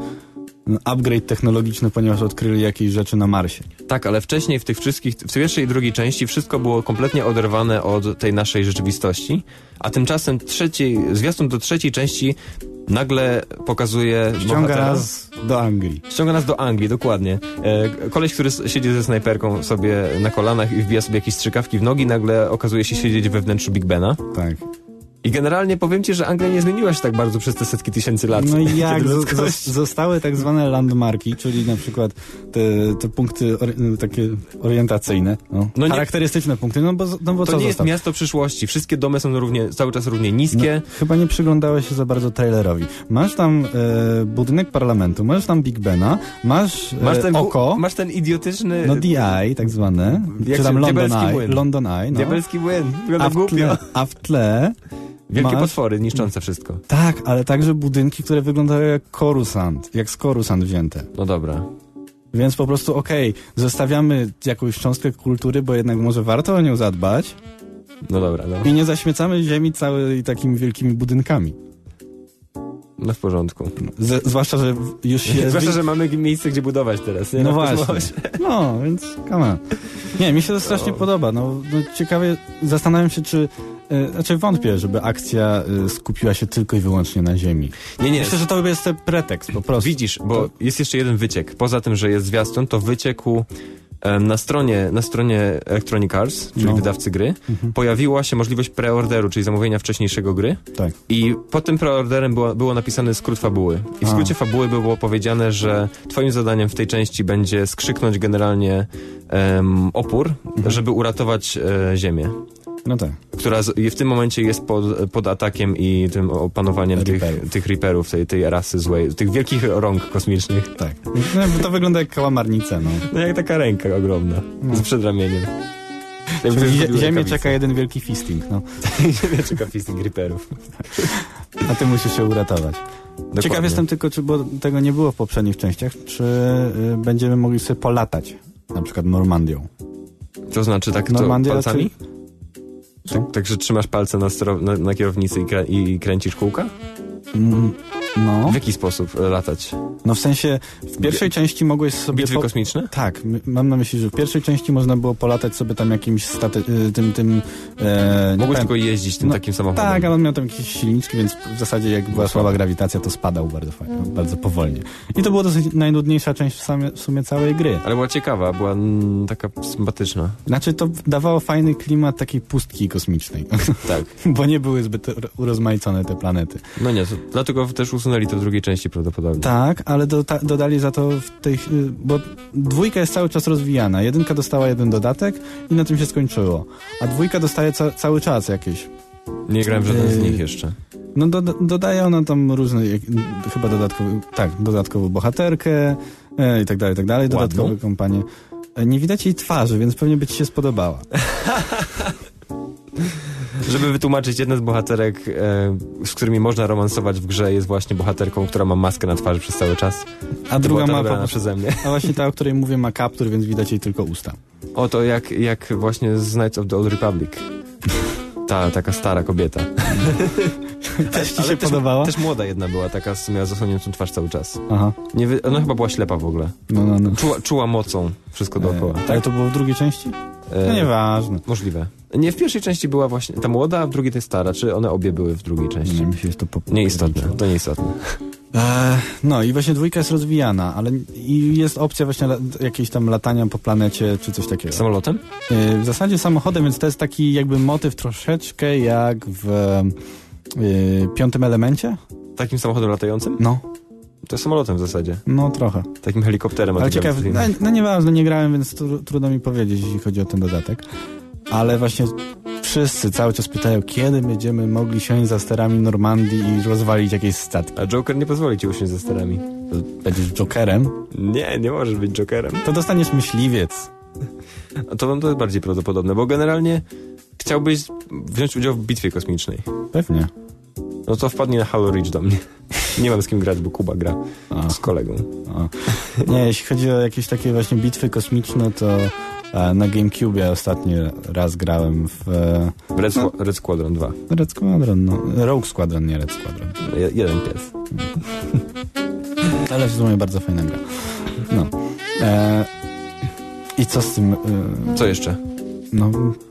upgrade technologiczny, ponieważ odkryli jakieś rzeczy na Marsie.
Tak, ale wcześniej w pierwszej i drugiej części wszystko było kompletnie oderwane od tej naszej rzeczywistości, a tymczasem zwiastun do trzeciej części nagle pokazuje...
Ściąga nas do Anglii.
Ściąga nas do Anglii, dokładnie. Koleś, który siedzi ze snajperką sobie na kolanach i wbija sobie jakieś strzykawki w nogi, nagle okazuje się siedzieć we wnętrzu Big Bena.
Tak.
I generalnie powiem ci, że Anglia nie zmieniła się tak bardzo przez te setki tysięcy lat.
No i jak? Zostały tak zwane landmarki, czyli na przykład te punkty takie orientacyjne, charakterystyczne punkty, no bo
to
co
nie jest
zostało?
miasto przyszłości. Wszystkie domy są cały czas równie niskie.
No, chyba nie przyglądałeś się za bardzo trailerowi. Masz tam budynek parlamentu, masz tam Big Bena, masz
ten
oko.
Masz ten idiotyczny...
No DI, tak zwane. Czy tam London Eye. No.
Diabelski młyn. Wygląda głupio.
A w tle...
Wielkie potwory niszczące wszystko.
Tak, ale także budynki, które wyglądają jak Coruscant, jak z Coruscant wzięte.
No dobra.
Więc po prostu zostawiamy jakąś cząstkę kultury, bo jednak może warto o nią zadbać.
No dobra.
I nie zaśmiecamy ziemi całej takimi wielkimi budynkami.
No w porządku.
Zwłaszcza, że już się...
Zwłaszcza, że mamy miejsce, gdzie budować teraz. Nie?
No właśnie. No, więc come on. Nie, mi się to strasznie podoba. No ciekawie, zastanawiam się, czy... wątpię, żeby akcja skupiła się tylko i wyłącznie na ziemi.
Nie.
Myślę, że to jest ten pretekst po prostu.
Widzisz, bo jest jeszcze jeden wyciek. Poza tym, że jest zwiastun, to wyciekł Na stronie Electronic Arts, czyli wydawcy gry, pojawiła się możliwość preorderu, czyli zamówienia wcześniejszego gry.
Tak.
I pod tym preorderem było napisany skrót fabuły. I w skrócie fabuły było powiedziane, że twoim zadaniem w tej części będzie skrzyknąć generalnie opór, żeby uratować Ziemię.
No tak.
Która w tym momencie jest pod atakiem i tym opanowaniem tych Reaperów, tej rasy złej, tych wielkich rąk kosmicznych.
Tak. No, to wygląda jak kałamarnica, no.
No jak taka ręka ogromna, z przedramieniem.
Ziemię czeka jeden wielki fisting, no.
Ziemię czeka fisting Reaperów.
A ty musisz się uratować. Dokładnie. Ciekaw jestem tylko, bo tego nie było w poprzednich częściach, czy będziemy mogli sobie polatać, na przykład Normandią.
To znaczy tak to palcami? Także trzymasz palce na kierownicy i kręcisz kółka?
No.
W jaki sposób latać?
No w sensie, w pierwszej części mogłeś sobie...
Bitwy kosmiczne?
Tak, mam na myśli, że w pierwszej części można było polatać sobie tam jakimś
Mogłeś tylko jeździć tym takim samochodem.
Tak, ale on miał tam jakieś silniczki, więc w zasadzie jak była słaba grawitacja, to spadał bardzo fajnie, bardzo powolnie. I to była dosyć najnudniejsza część w sumie całej gry.
Ale była ciekawa, była taka sympatyczna.
Znaczy to dawało fajny klimat takiej pustki kosmicznej.
Tak.
Bo nie były zbyt urozmaicone te planety.
No nie, dlatego też usunęli to w drugiej części prawdopodobnie.
Tak, ale dodali za to bo 2 jest cały czas rozwijana. 1 dostała jeden dodatek i na tym się skończyło. A 2 dostaje cały czas jakieś.
Nie grałem w żaden z nich jeszcze.
No dodaje ona tam różne, chyba dodatkową bohaterkę i tak dalej, dodatkowe kompanie. Nie widać jej twarzy, więc pewnie by ci się spodobała.
Żeby wytłumaczyć, jedna z bohaterek, z którymi można romansować w grze, jest właśnie bohaterką, która ma maskę na twarzy przez cały czas.
A druga ma
przeze mnie.
A właśnie ta, o której mówię, ma kaptur, więc widać jej tylko usta.
O, to jak właśnie z Knights of the Old Republic. Ta taka stara kobieta.
Też ci się podobała?
Też młoda jedna była, taka, co miała zasłoniętą twarz cały czas.
Aha.
Ona chyba była ślepa w ogóle.
No.
Czuła mocą wszystko dookoła.
Ale to było w drugiej części? No nieważne.
Możliwe. Nie, w pierwszej części była właśnie ta młoda, a w drugiej ta stara. Czy one obie były w drugiej części?
Nie, myślę, że to
nieistotne. To nieistotne.
No i właśnie 2 jest rozwijana, ale i jest opcja właśnie jakieś tam latania po planecie, czy coś takiego.
Samolotem?
W zasadzie samochodem, więc to jest taki jakby motyw troszeczkę jak w 5 elemencie.
Takim samochodem latającym?
No.
To jest samolotem w zasadzie.
No trochę.
Takim helikopterem.
Ale ciekawe, no nieważne, nie grałem, więc trudno mi powiedzieć, jeśli chodzi o ten dodatek. Ale właśnie wszyscy cały czas pytają, kiedy będziemy mogli siąść za sterami Normandii i rozwalić jakieś statki.
A Joker nie pozwoli ci usiąść za sterami.
Będziesz Jokerem?
Nie możesz być Jokerem.
To dostaniesz myśliwiec.
To jest bardziej prawdopodobne, bo generalnie chciałbyś wziąć udział w bitwie kosmicznej.
Pewnie.
No to wpadnij na Halo Reach do mnie. Nie mam z kim grać, bo Kuba gra z kolegą.
Nie, jeśli chodzi o jakieś takie właśnie bitwy kosmiczne, to na GameCube ja ostatni raz grałem w...
Red Squadron 2.
Red Squadron, no. Rogue Squadron, nie Red Squadron.
Jeden pies.
Ale w sumie bardzo fajna gra. No. I co z tym...
Co jeszcze?
No...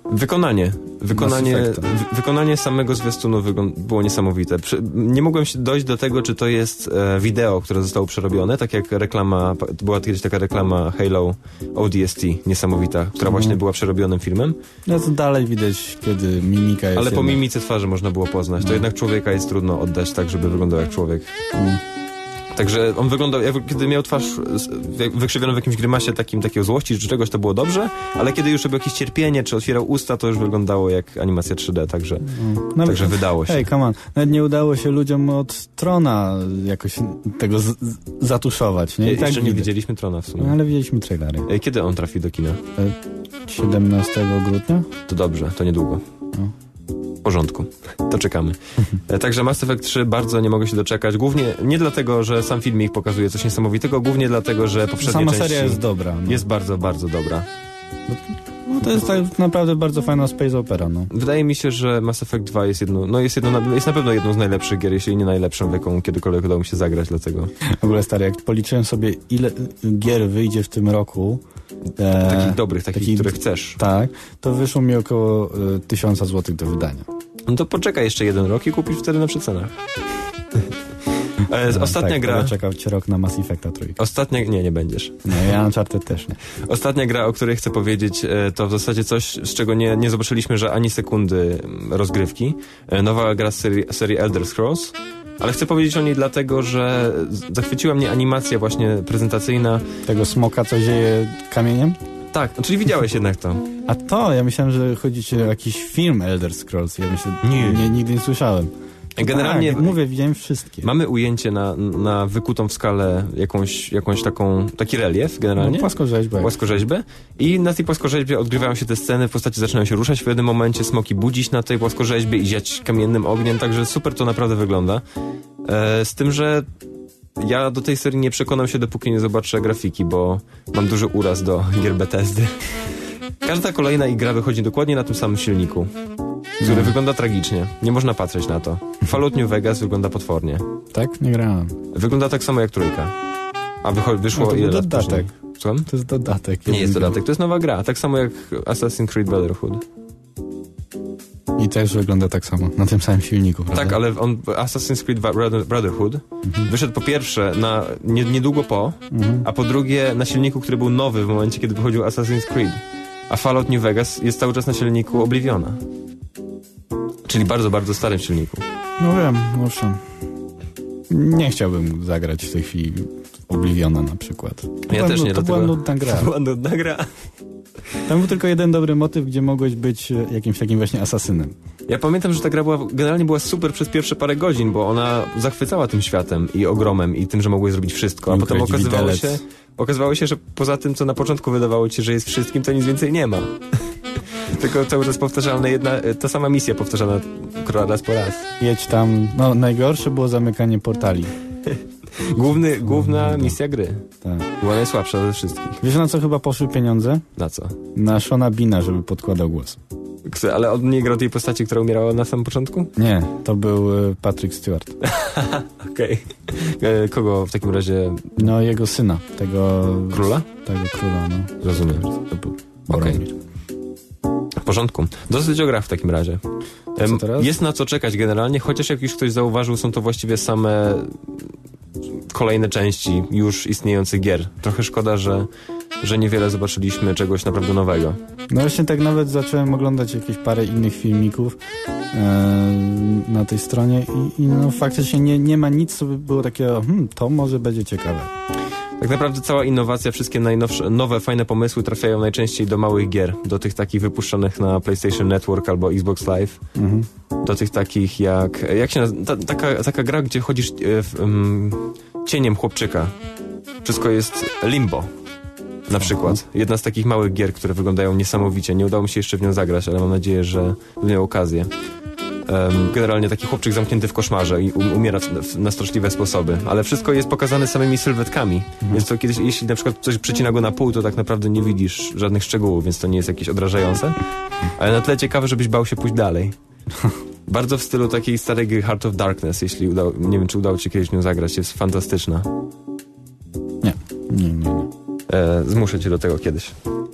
Wykonanie samego zwiastunu było niesamowite. Nie mogłem się dojść do tego, czy to jest wideo, które zostało przerobione, tak jak była kiedyś taka reklama Halo ODST niesamowita, która właśnie była przerobionym filmem.
No to dalej widać, kiedy mimika jest...
Ale po mimice twarzy można było poznać. To jednak człowieka jest trudno oddać tak, żeby wyglądał jak człowiek. Także on wyglądał, kiedy miał twarz wykrzywioną w jakimś grymasie takiego złości czy czegoś, to było dobrze, ale kiedy już robił jakieś cierpienie, czy otwierał usta, to już wyglądało jak animacja 3D, także wydało się.
Hej, come on. Nawet nie udało się ludziom od Trona jakoś tego zatuszować, nie?
Jeszcze nie widzieliśmy Trona w sumie.
No, ale widzieliśmy trailery.
Kiedy on trafi do kina?
17 grudnia?
To dobrze, to niedługo. W porządku, to czekamy. Także Mass Effect 3 bardzo nie mogę się doczekać. Głównie nie dlatego, że sam filmik pokazuje coś niesamowitego, głównie dlatego, że poprzednia część...
Sama seria jest dobra. No.
Jest bardzo, bardzo dobra.
No to jest tak naprawdę bardzo fajna space opera, no.
Wydaje mi się, że Mass Effect 2 jest na pewno jedną z najlepszych gier, jeśli nie najlepszą, jaką kiedykolwiek udało mi się zagrać, dlatego...
W ogóle, stary, jak policzyłem sobie, ile gier wyjdzie w tym roku...
takich dobrych, które chcesz.
Tak, to wyszło mi około 1000 zł do wydania.
No to poczekaj jeszcze 1 rok i kupisz wtedy na przecenach. Ostatnia gra...
Czekał cię rok na Mass Effecta 3.
Ostatnia... Nie będziesz.
Nie, ja Uncharted też nie.
Ostatnia gra, o której chcę powiedzieć, to w zasadzie coś, z czego nie zobaczyliśmy, że ani sekundy rozgrywki. Nowa gra z serii Elder Scrolls. Ale chcę powiedzieć o niej dlatego, że zachwyciła mnie animacja właśnie prezentacyjna.
Tego smoka, co zieje kamieniem?
Tak, czyli widziałeś jednak to.
A to, ja myślałem, że chodzi ci o jakiś film Elder Scrolls. Ja myślę, nigdy nie słyszałem.
Generalnie
mówię, widziałem wszystkie.
Mamy ujęcie na wykutą w skalę jakąś taki relief generalnie. Płaskorzeźbę. I na tej płaskorzeźbie odgrywają się te sceny, postacie zaczynają się ruszać w pewnym momencie, smoki budzić na tej płaskorzeźbie i ziać kamiennym ogniem, także super to naprawdę wygląda. Z tym, że ja do tej serii nie przekonam się, dopóki nie zobaczę grafiki, bo mam duży uraz do gier Bethesdy. Każda kolejna ich gra wychodzi dokładnie na tym samym silniku, który wygląda tragicznie. Nie można patrzeć na to. Fallout New Vegas wygląda potwornie.
Tak? Nie grałem.
Wygląda tak samo jak 3. A wyszło ile lat później? Słucham?
To jest dodatek.
Nie jest dodatek, to jest nowa gra. Tak samo jak Assassin's Creed Brotherhood.
I też wygląda tak samo, na tym samym silniku, prawda?
Tak, ale Assassin's Creed Brotherhood wyszedł po pierwsze niedługo po, a po drugie na silniku, który był nowy w momencie, kiedy wychodził Assassin's Creed. A Fallout New Vegas jest cały czas na silniku Obliviona. Czyli bardzo, bardzo starym silniku.
No wiem, owszem. Nie chciałbym zagrać w tej chwili Obliviona na przykład.
Ja też nie.
To była nudna gra.
To była nudna gra.
Tam był tylko jeden dobry motyw, gdzie mogłeś być jakimś takim właśnie asasynem.
Ja pamiętam, że ta gra generalnie była super przez pierwsze parę godzin, bo ona zachwycała tym światem i ogromem i tym, że mogłeś zrobić wszystko, a potem okazywało się, że poza tym, co na początku wydawało ci, że jest wszystkim, to nic więcej nie ma. Tylko cały czas powtarzalna ta sama misja powtarzana raz po raz.
Jedź tam, najgorsze było zamykanie portali.
Główna misja gry.
Tak.
Była najsłabsza ze wszystkich.
Wiesz, na co chyba poszły pieniądze?
Na co?
Na Seana Beana, żeby podkładał głos.
Ale on nie grał tej postaci, która umierała na samym początku?
Nie, to był Patrick Stewart.
Okej. Kogo w takim razie?
No, jego syna. Tego
króla?
Tego króla, no.
Rozumiem.
To był
Okej. W porządku. Dosyć o grach w takim razie. Jest na co czekać generalnie, chociaż jak już ktoś zauważył, są to właściwie same kolejne części już istniejących gier. Trochę szkoda, że niewiele zobaczyliśmy czegoś naprawdę nowego.
No właśnie tak nawet zacząłem oglądać jakieś parę innych filmików na tej stronie i no faktycznie nie ma nic, co by było takiego, to może będzie ciekawe.
Tak naprawdę cała innowacja, wszystkie najnowsze, nowe, fajne pomysły trafiają najczęściej do małych gier, do tych takich wypuszczonych na PlayStation Network albo Xbox Live, do tych takich jak się nazywa, taka gra, gdzie chodzisz cieniem chłopczyka. Wszystko jest Limbo. Na przykład. Jedna z takich małych gier, które wyglądają niesamowicie. Nie udało mi się jeszcze w nią zagrać, ale mam nadzieję, że będę miał okazję. Generalnie taki chłopczyk zamknięty w koszmarze i umiera na straszliwe sposoby. Ale wszystko jest pokazane samymi sylwetkami. Więc to kiedyś, jeśli na przykład coś przecina go na pół, to tak naprawdę nie widzisz żadnych szczegółów, więc to nie jest jakieś odrażające. Ale na tyle ciekawe, żebyś bał się pójść dalej. Bardzo w stylu takiej starej gry Heart of Darkness, nie wiem, czy udało ci się kiedyś nią zagrać. Jest fantastyczna.
Nie.
Zmuszę cię do tego kiedyś.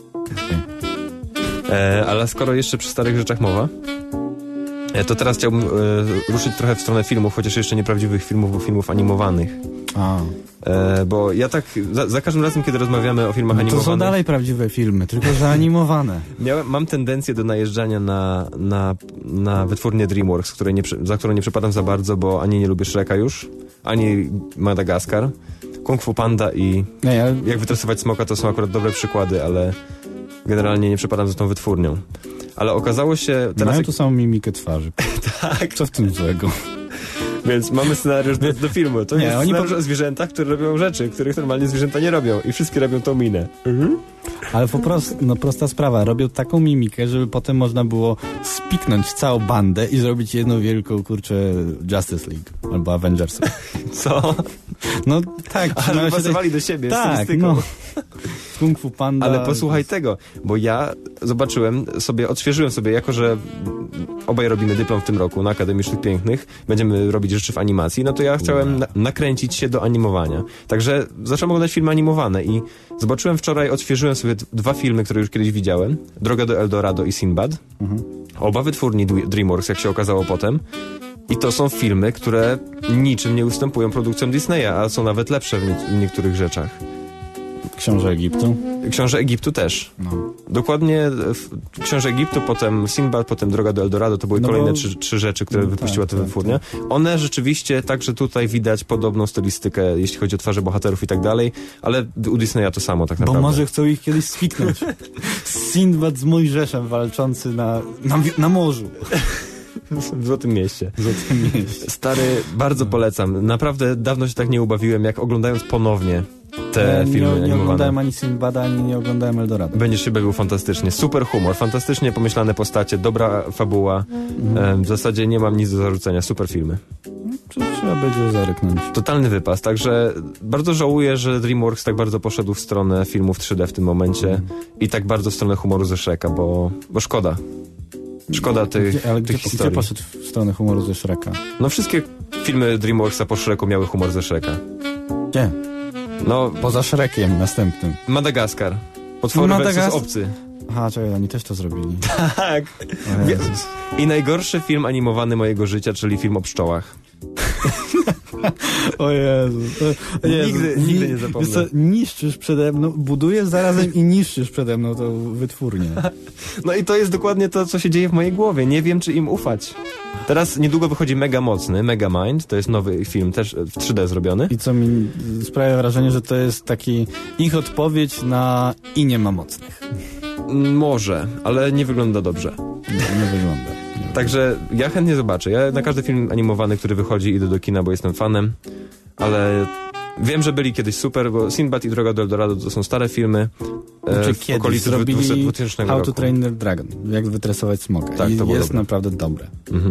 Ale skoro jeszcze przy starych rzeczach mowa, to teraz chciałbym ruszyć trochę w stronę filmów, chociaż jeszcze nie prawdziwych filmów, bo filmów animowanych. Bo ja tak za każdym razem, kiedy rozmawiamy o filmach animowanych...
To są dalej prawdziwe filmy, tylko że animowane.
Mam tendencję do najeżdżania na wytwórnię DreamWorks, za którą nie przepadam za bardzo, bo ani nie lubię Shreka już, ani Madagaskar. Kung Fu Panda i Jak wytresować smoka to są akurat dobre przykłady, ale generalnie nie przepadam za tą wytwórnią. Ale okazało się...
Mają tu samą mimikę twarzy.
Tak.
Co w tym złego?
Więc mamy scenariusz do filmu. To jest scenariusz o zwierzętach, które robią rzeczy, których normalnie zwierzęta nie robią. I wszystkie robią tą minę.
Ale po prostu, prosta sprawa. Robią taką mimikę, żeby potem można było spiknąć całą bandę i zrobić jedną wielką, Justice League. Albo Avengers.
Co?
No tak.
Ale pasowali do siebie
tak, Kung Fu Panda.
Ale posłuchaj tego, bo ja odświeżyłem sobie, jako że obaj robimy dyplom w tym roku na Akademii Sztuk Pięknych, będziemy robić rzeczy w animacji, no to ja chciałem nakręcić się do animowania. Także zacząłem oglądać filmy animowane i zobaczyłem wczoraj, odświeżyłem sobie dwa filmy, które już kiedyś widziałem. Droga do Eldorado i Sinbad. Oba wytwórni DreamWorks, jak się okazało potem. I to są filmy, które niczym nie ustępują produkcjom Disneya, a są nawet lepsze w niektórych rzeczach.
Książę Egiptu?
Książę Egiptu też. No. Dokładnie Książę Egiptu, potem Sinbad, potem Droga do Eldorado, to były kolejne trzy rzeczy, które wypuściła ta wytwórnia. One rzeczywiście, także tutaj widać podobną stylistykę, jeśli chodzi o twarze bohaterów i tak dalej, ale u Disneya to samo tak naprawdę.
Bo może chcą ich kiedyś spiknąć. Sinbad z Mojżeszem walczący na morzu.
W Złotym Mieście. Stary, bardzo polecam. Naprawdę dawno się tak nie ubawiłem, jak oglądając ponownie te filmy animowane.
Nie oglądałem ani Sinbada, ani nie oglądałem Eldorado.
Będziesz się bawił fantastycznie. Super humor, fantastycznie pomyślane postacie, dobra fabuła. W zasadzie nie mam nic do zarzucenia. Super filmy.
Trzeba będzie zaryknąć.
Totalny wypas, także bardzo żałuję, że DreamWorks tak bardzo poszedł w stronę filmów 3D w tym momencie i tak bardzo w stronę humoru ze Shreka, bo szkoda. Szkoda tych historii.
Gdzie poszedł w stronę humoru ze Shreka?
No wszystkie filmy DreamWorksa po Shreku miały humor ze Shreka.
Gdzie?
No,
poza Shrekiem następnym.
Madagaskar. Potwory versus obcy.
Aha, czekaj, oni też to zrobili.
Tak. I najgorszy film animowany mojego życia, czyli film o pszczołach.
O Jezu.
Nigdy nie zapomnę.
Co, niszczysz przede mną, budujesz zarazem i niszczysz przede mną tą wytwórnię.
No i to jest dokładnie to, co się dzieje w mojej głowie. Nie wiem, czy im ufać. Teraz niedługo wychodzi Mega Mocny, Megamind, to jest nowy film, też w 3D zrobiony. I
co mi sprawia wrażenie, że to jest taki ich odpowiedź na I nie ma mocnych.
Może, ale nie wygląda dobrze.
Nie wygląda.
Także ja chętnie zobaczę. Ja na każdy film animowany, który wychodzi, idę do kina, bo jestem fanem, ale wiem, że byli kiedyś super, bo Sinbad i Droga do Eldorado to są stare filmy.
W okolicy 2000 How to Train Your Dragon, jak wytresować smoka.
Tak, to
jest
dobre.
Naprawdę dobre.
Mhm.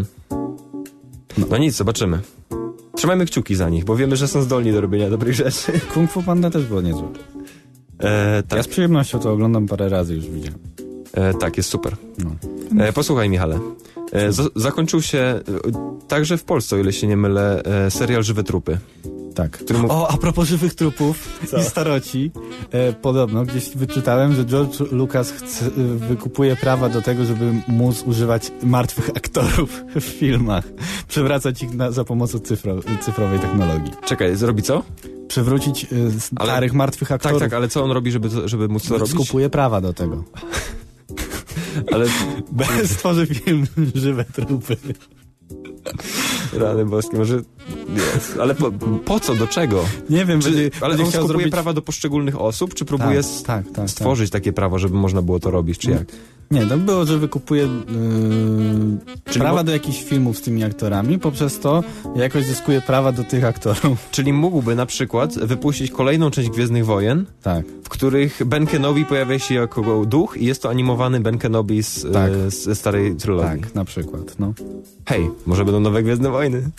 No nic, zobaczymy. Trzymajmy kciuki za nich, bo wiemy, że są zdolni do robienia dobrych rzeczy.
Kung Fu Panda też było niezłe.
Tak.
Ja z przyjemnością to oglądam, parę razy już widziałem.
Tak, jest super. No. Posłuchaj, Michale. Zakończył się także w Polsce, o ile się nie mylę, serial Żywe Trupy.
Tak. A propos żywych trupów i staroci, podobno gdzieś wyczytałem, że George Lucas wykupuje prawa do tego, żeby móc używać martwych aktorów w filmach. Przywracać ich za pomocą cyfrowej technologii.
Czekaj, zrobi co?
Przywrócić starych, martwych aktorów.
Tak, ale co on robi, żeby móc to robić?
Skupuje prawa do tego.
Ale
stworzy film Żywe Trupy.
Rany boskie, może... Yes. Ale po co? Do czego?
Nie wiem.
Ale on skupuje prawa do poszczególnych osób, czy próbuje stworzyć takie prawo, żeby można było to robić, czy jak?
Nie, tam było, że wykupuje prawa do jakichś filmów z tymi aktorami, poprzez to jakoś zyskuje prawa do tych aktorów.
Czyli mógłby na przykład wypuścić kolejną część Gwiezdnych Wojen, w których Ben Kenobi pojawia się jako duch i jest to animowany Ben Kenobi ze starej trylogii.
Tak, na przykład, no.
Hej, może będą nowe Gwiezdne Wojny?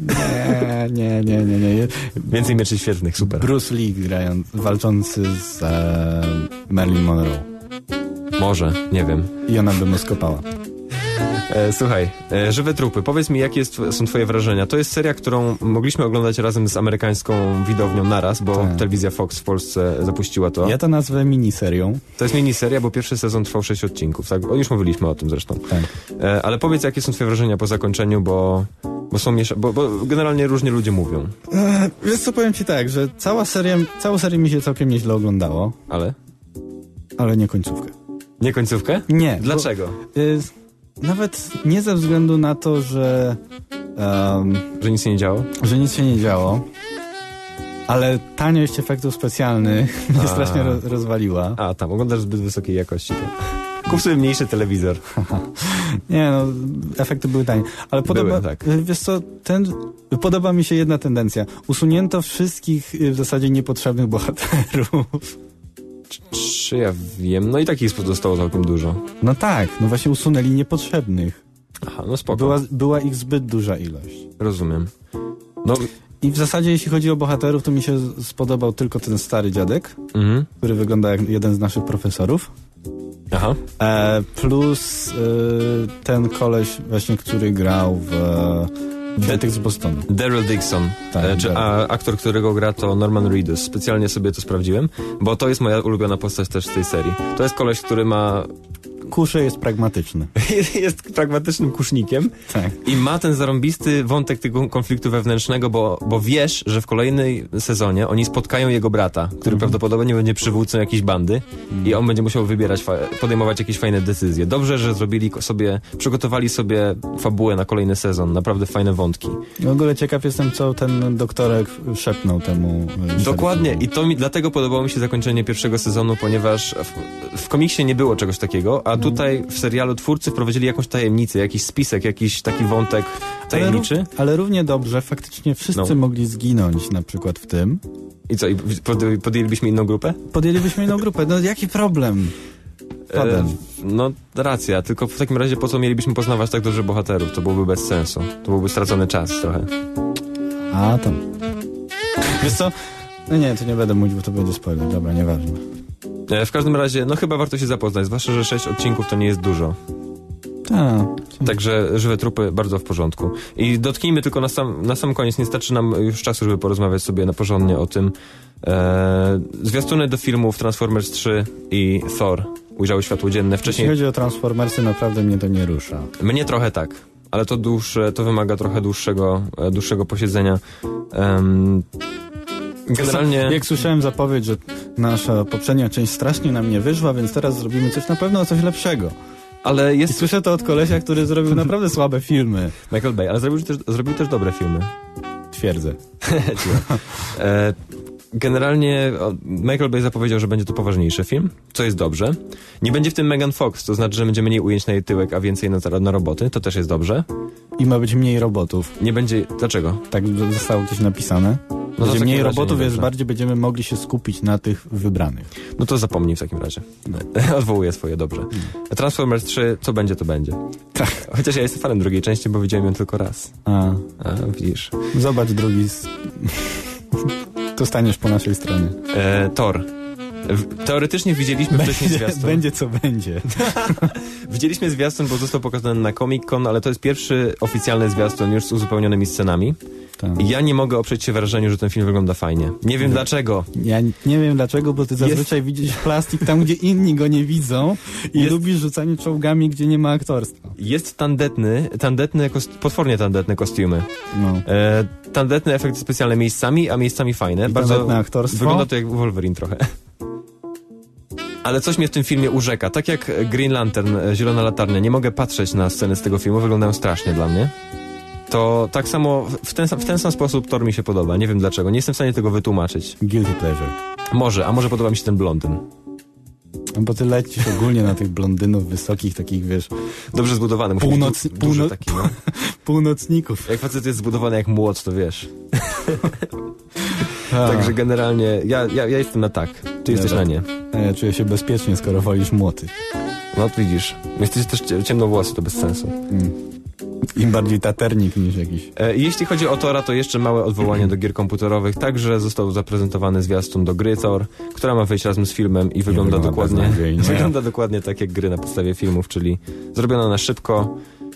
Nie.
Więcej mieczy świetnych, super.
Bruce Lee walczący z Marilyn Monroe.
Może, nie wiem.
I ona by mu skopała.
Słuchaj, Żywe Trupy, powiedz mi, jakie są twoje wrażenia? To jest seria, którą mogliśmy oglądać razem z amerykańską widownią naraz, bo telewizja Fox w Polsce zapuściła to.
Ja to nazwę miniserią.
To jest miniseria, bo pierwszy sezon trwał 6 odcinków, tak? Już mówiliśmy o tym zresztą.
Tak.
Ale powiedz, jakie są twoje wrażenia po zakończeniu, bo generalnie różni ludzie mówią.
Wiesz co, powiem ci tak, że całą serię mi się całkiem nieźle oglądało. Ale nie końcówkę.
Nie końcówkę?
Nie.
Dlaczego?
Nawet nie ze względu na to, że...
że nic się nie działo?
Że nic się nie działo. Ale taniość efektów specjalnych mnie strasznie rozwaliła.
Tam oglądasz zbyt wysokiej jakości. Kup sobie mniejszy telewizor.
Nie, no, efekty były tanie. Ale wiesz co, podoba mi się jedna tendencja. Usunięto wszystkich w zasadzie niepotrzebnych bohaterów.
Czy ja wiem? No i takich zostało całkiem dużo.
No tak, no właśnie usunęli niepotrzebnych.
Aha, no spoko.
Była ich zbyt duża ilość.
Rozumiem. No...
I w zasadzie jeśli chodzi o bohaterów, to mi się spodobał tylko ten stary dziadek, który wygląda jak jeden z naszych profesorów.
Aha.
Plus ten koleś właśnie, który grał w Detektyw z Bostonu.
Daryl Dixon. Tak, aktor, którego gra, to Norman Reedus. Specjalnie sobie to sprawdziłem, bo to jest moja ulubiona postać też z tej serii. To jest koleś, który ma
kusze, jest pragmatyczny.
Jest pragmatycznym kusznikiem.
Tak.
I ma ten zarąbisty wątek tego konfliktu wewnętrznego, bo wiesz, że w kolejnej sezonie oni spotkają jego brata, który prawdopodobnie będzie przywódcą jakiejś bandy i on będzie musiał wybierać, podejmować jakieś fajne decyzje. Dobrze, że przygotowali sobie fabułę na kolejny sezon. Naprawdę fajne wątki.
W ogóle ciekaw jestem, co ten doktorek szepnął temu.
Dokładnie. I to dlatego podobało mi się zakończenie pierwszego sezonu, ponieważ w komiksie nie było czegoś takiego, a tutaj w serialu twórcy wprowadzili jakąś tajemnicę, jakiś spisek, jakiś taki wątek tajemniczy.
Ale równie dobrze, faktycznie wszyscy mogli zginąć na przykład w tym.
I co, podjęlibyśmy inną grupę?
Podjęlibyśmy inną grupę. No jaki problem?
No racja, tylko w takim razie po co mielibyśmy poznawać tak dobrze bohaterów? To byłoby bez sensu. To byłby stracony czas trochę.
A tam. Wiesz co? No nie, to nie będę mówić, bo to będzie spoiler. Dobra, nieważne.
W każdym razie, no chyba warto się zapoznać, zwłaszcza, że 6 odcinków to nie jest dużo.
Tak.
Także żywe trupy bardzo w porządku. I dotknijmy tylko na sam koniec, nie starczy nam już czasu, żeby porozmawiać sobie na porządnie o tym. Zwiastuny do filmów Transformers 3 i Thor ujrzały światło dzienne wcześniej.
Jeśli chodzi o Transformersy, naprawdę mnie to nie rusza.
Mnie trochę tak, ale to wymaga trochę dłuższego posiedzenia. Generalnie...
Jak słyszałem zapowiedź, że nasza poprzednia część strasznie nam nie wyszła, więc teraz zrobimy coś lepszego.
Ale
I słyszę to od kolesia, który zrobił naprawdę słabe filmy.
Michael Bay, ale zrobił też dobre filmy.
Twierdzę.
Generalnie Michael Bay zapowiedział, że będzie to poważniejszy film, co jest dobrze. Nie będzie w tym Megan Fox, to znaczy, że będzie mniej ujęć na jej tyłek, a więcej na roboty, to też jest dobrze.
I ma być mniej robotów.
Nie będzie... Dlaczego?
Tak zostało gdzieś napisane.
No
będzie mniej robotów, więc bardziej będziemy mogli się skupić na tych wybranych.
No to zapomnij w takim razie. No. Odwołuję swoje, dobrze. Transformers 3, co będzie, to będzie.
Tak.
Chociaż ja jestem fanem drugiej części, bo widziałem ją tylko raz. A widzisz.
Zobacz drugi... To staniesz po naszej stronie.
Thor. Teoretycznie widzieliśmy wcześniej zwiastun.
Będzie co będzie.
Widzieliśmy zwiastun, bo został pokazany na Comic-Con, ale to jest pierwszy oficjalny zwiastun już z uzupełnionymi scenami. Tak. I ja nie mogę oprzeć się wrażeniu, że ten film wygląda fajnie. Nie wiem dlaczego.
Ja nie wiem dlaczego, bo ty zazwyczaj widzisz plastik tam, gdzie inni go nie widzą i lubisz rzucanie czołgami, gdzie nie ma aktorstwa.
Jest potwornie tandetne kostiumy.
No.
Tandetne efekty specjalne miejscami, a miejscami fajne.
I bardzo tandetne aktorstwo.
Wygląda to jak Wolverine trochę. Ale coś mnie w tym filmie urzeka. Tak jak Green Lantern, Zielona Latarnia, nie mogę patrzeć na sceny z tego filmu, wyglądają strasznie dla mnie. To tak samo, w ten sam sposób Thor mi się podoba. Nie wiem dlaczego, nie jestem w stanie tego wytłumaczyć.
Guilty pleasure.
Może podoba mi się ten blondyn.
Bo ty lecisz ogólnie na tych blondynów wysokich, takich, wiesz...
Dobrze zbudowany. Duży taki, no.
Północników.
Jak facet jest zbudowany jak młot, to wiesz. Także generalnie ja jestem na tak. Ty jesteś na nie.
Ja czuję się bezpiecznie, skoro wolisz młoty.
No widzisz. Jesteś też ciemnowłosy, to bez sensu.
Im bardziej taternik niż jakiś...
Jeśli chodzi o Thora, to jeszcze małe odwołanie do gier komputerowych. Także został zaprezentowany zwiastun do gry Thor, która ma wyjść razem z filmem i wygląda dokładnie tak jak gry na podstawie filmów, czyli zrobiona na szybko.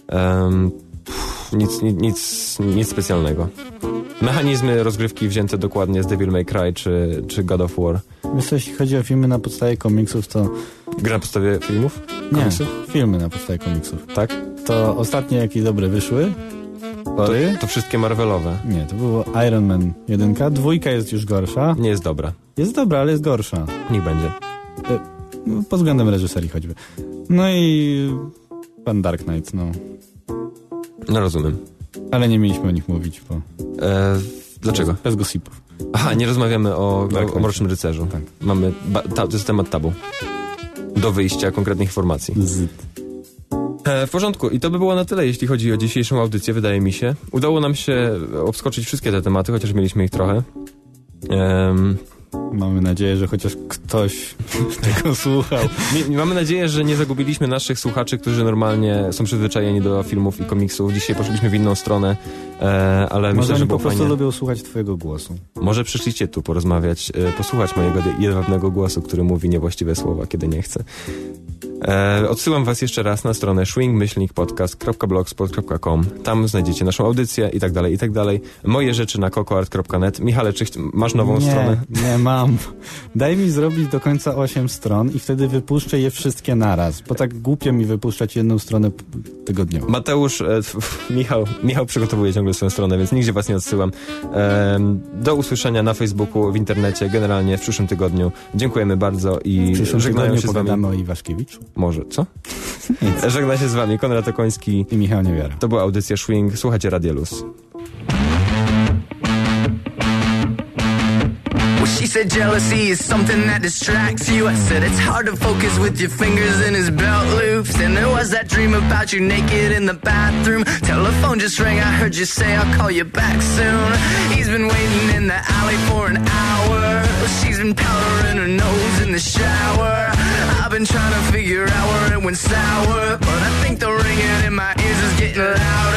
Nic specjalnego. Mechanizmy rozgrywki wzięte dokładnie z Devil May Cry czy God of War.
Wiesz co, jeśli chodzi o filmy na podstawie komiksów, to...
Gry na podstawie filmów?
Komiksów? Nie, filmy na podstawie komiksów.
Tak?
To ostatnie, jakie dobre wyszły.
To wszystkie Marvelowe.
Nie, to było Iron Man 1. 2 jest już gorsza.
Nie jest dobra.
Jest dobra, ale jest gorsza.
Niech będzie.
Pod względem reżyserii choćby. No i pan Dark Knight, no.
No rozumiem.
Ale nie mieliśmy o nich mówić, bo...
Dlaczego?
Bez gossipów.
Aha, nie rozmawiamy o Mrocznym Rycerzu. Tak. Mamy to jest temat tabu. Do wyjścia konkretnych informacji. W porządku. I to by było na tyle, jeśli chodzi o dzisiejszą audycję, wydaje mi się. Udało nam się obskoczyć wszystkie te tematy, chociaż mieliśmy ich trochę.
Mamy nadzieję, że chociaż ktoś tego słuchał.
Mamy nadzieję, że nie zagubiliśmy naszych słuchaczy, którzy normalnie są przyzwyczajeni do filmów i komiksów. Dzisiaj poszliśmy w inną stronę, ale
może
myślę, że
po prostu lubią słuchać twojego głosu.
Może przyszliście tu porozmawiać, posłuchać mojego jedwabnego głosu, który mówi niewłaściwe słowa, kiedy nie chce. Odsyłam was jeszcze raz na stronę swing-podcast.blogspot.com. Tam znajdziecie naszą audycję i tak dalej, i tak dalej. Moje rzeczy na cocoart.net. Michale, czy masz nową stronę?
Nie mam. Daj mi zrobić do końca 8 stron i wtedy wypuszczę je wszystkie naraz, bo tak głupio mi wypuszczać jedną stronę tygodniowo.
Mateusz, Michał przygotowuje ciągle swoją stronę, więc nigdzie was nie odsyłam. Do usłyszenia na Facebooku, w internecie, generalnie w przyszłym tygodniu. Dziękujemy bardzo i żegnają się z wami.
O Iwaszkiewiczu?
Może, co? Żegna się z wami Konrad Okoński
i Michał Niewiara.
To była audycja Swing. Słuchajcie Radia Luz.
She said jealousy is something that distracts you. I said it's hard to focus with your fingers in his belt loops. And there was that dream about you naked in the bathroom. Telephone just rang, I heard you say I'll call you back soon. He's been waiting in the alley for an hour. She's been powdering her nose in the shower. I've been trying to figure out where it went sour, but I think the ringing in my ears is getting louder.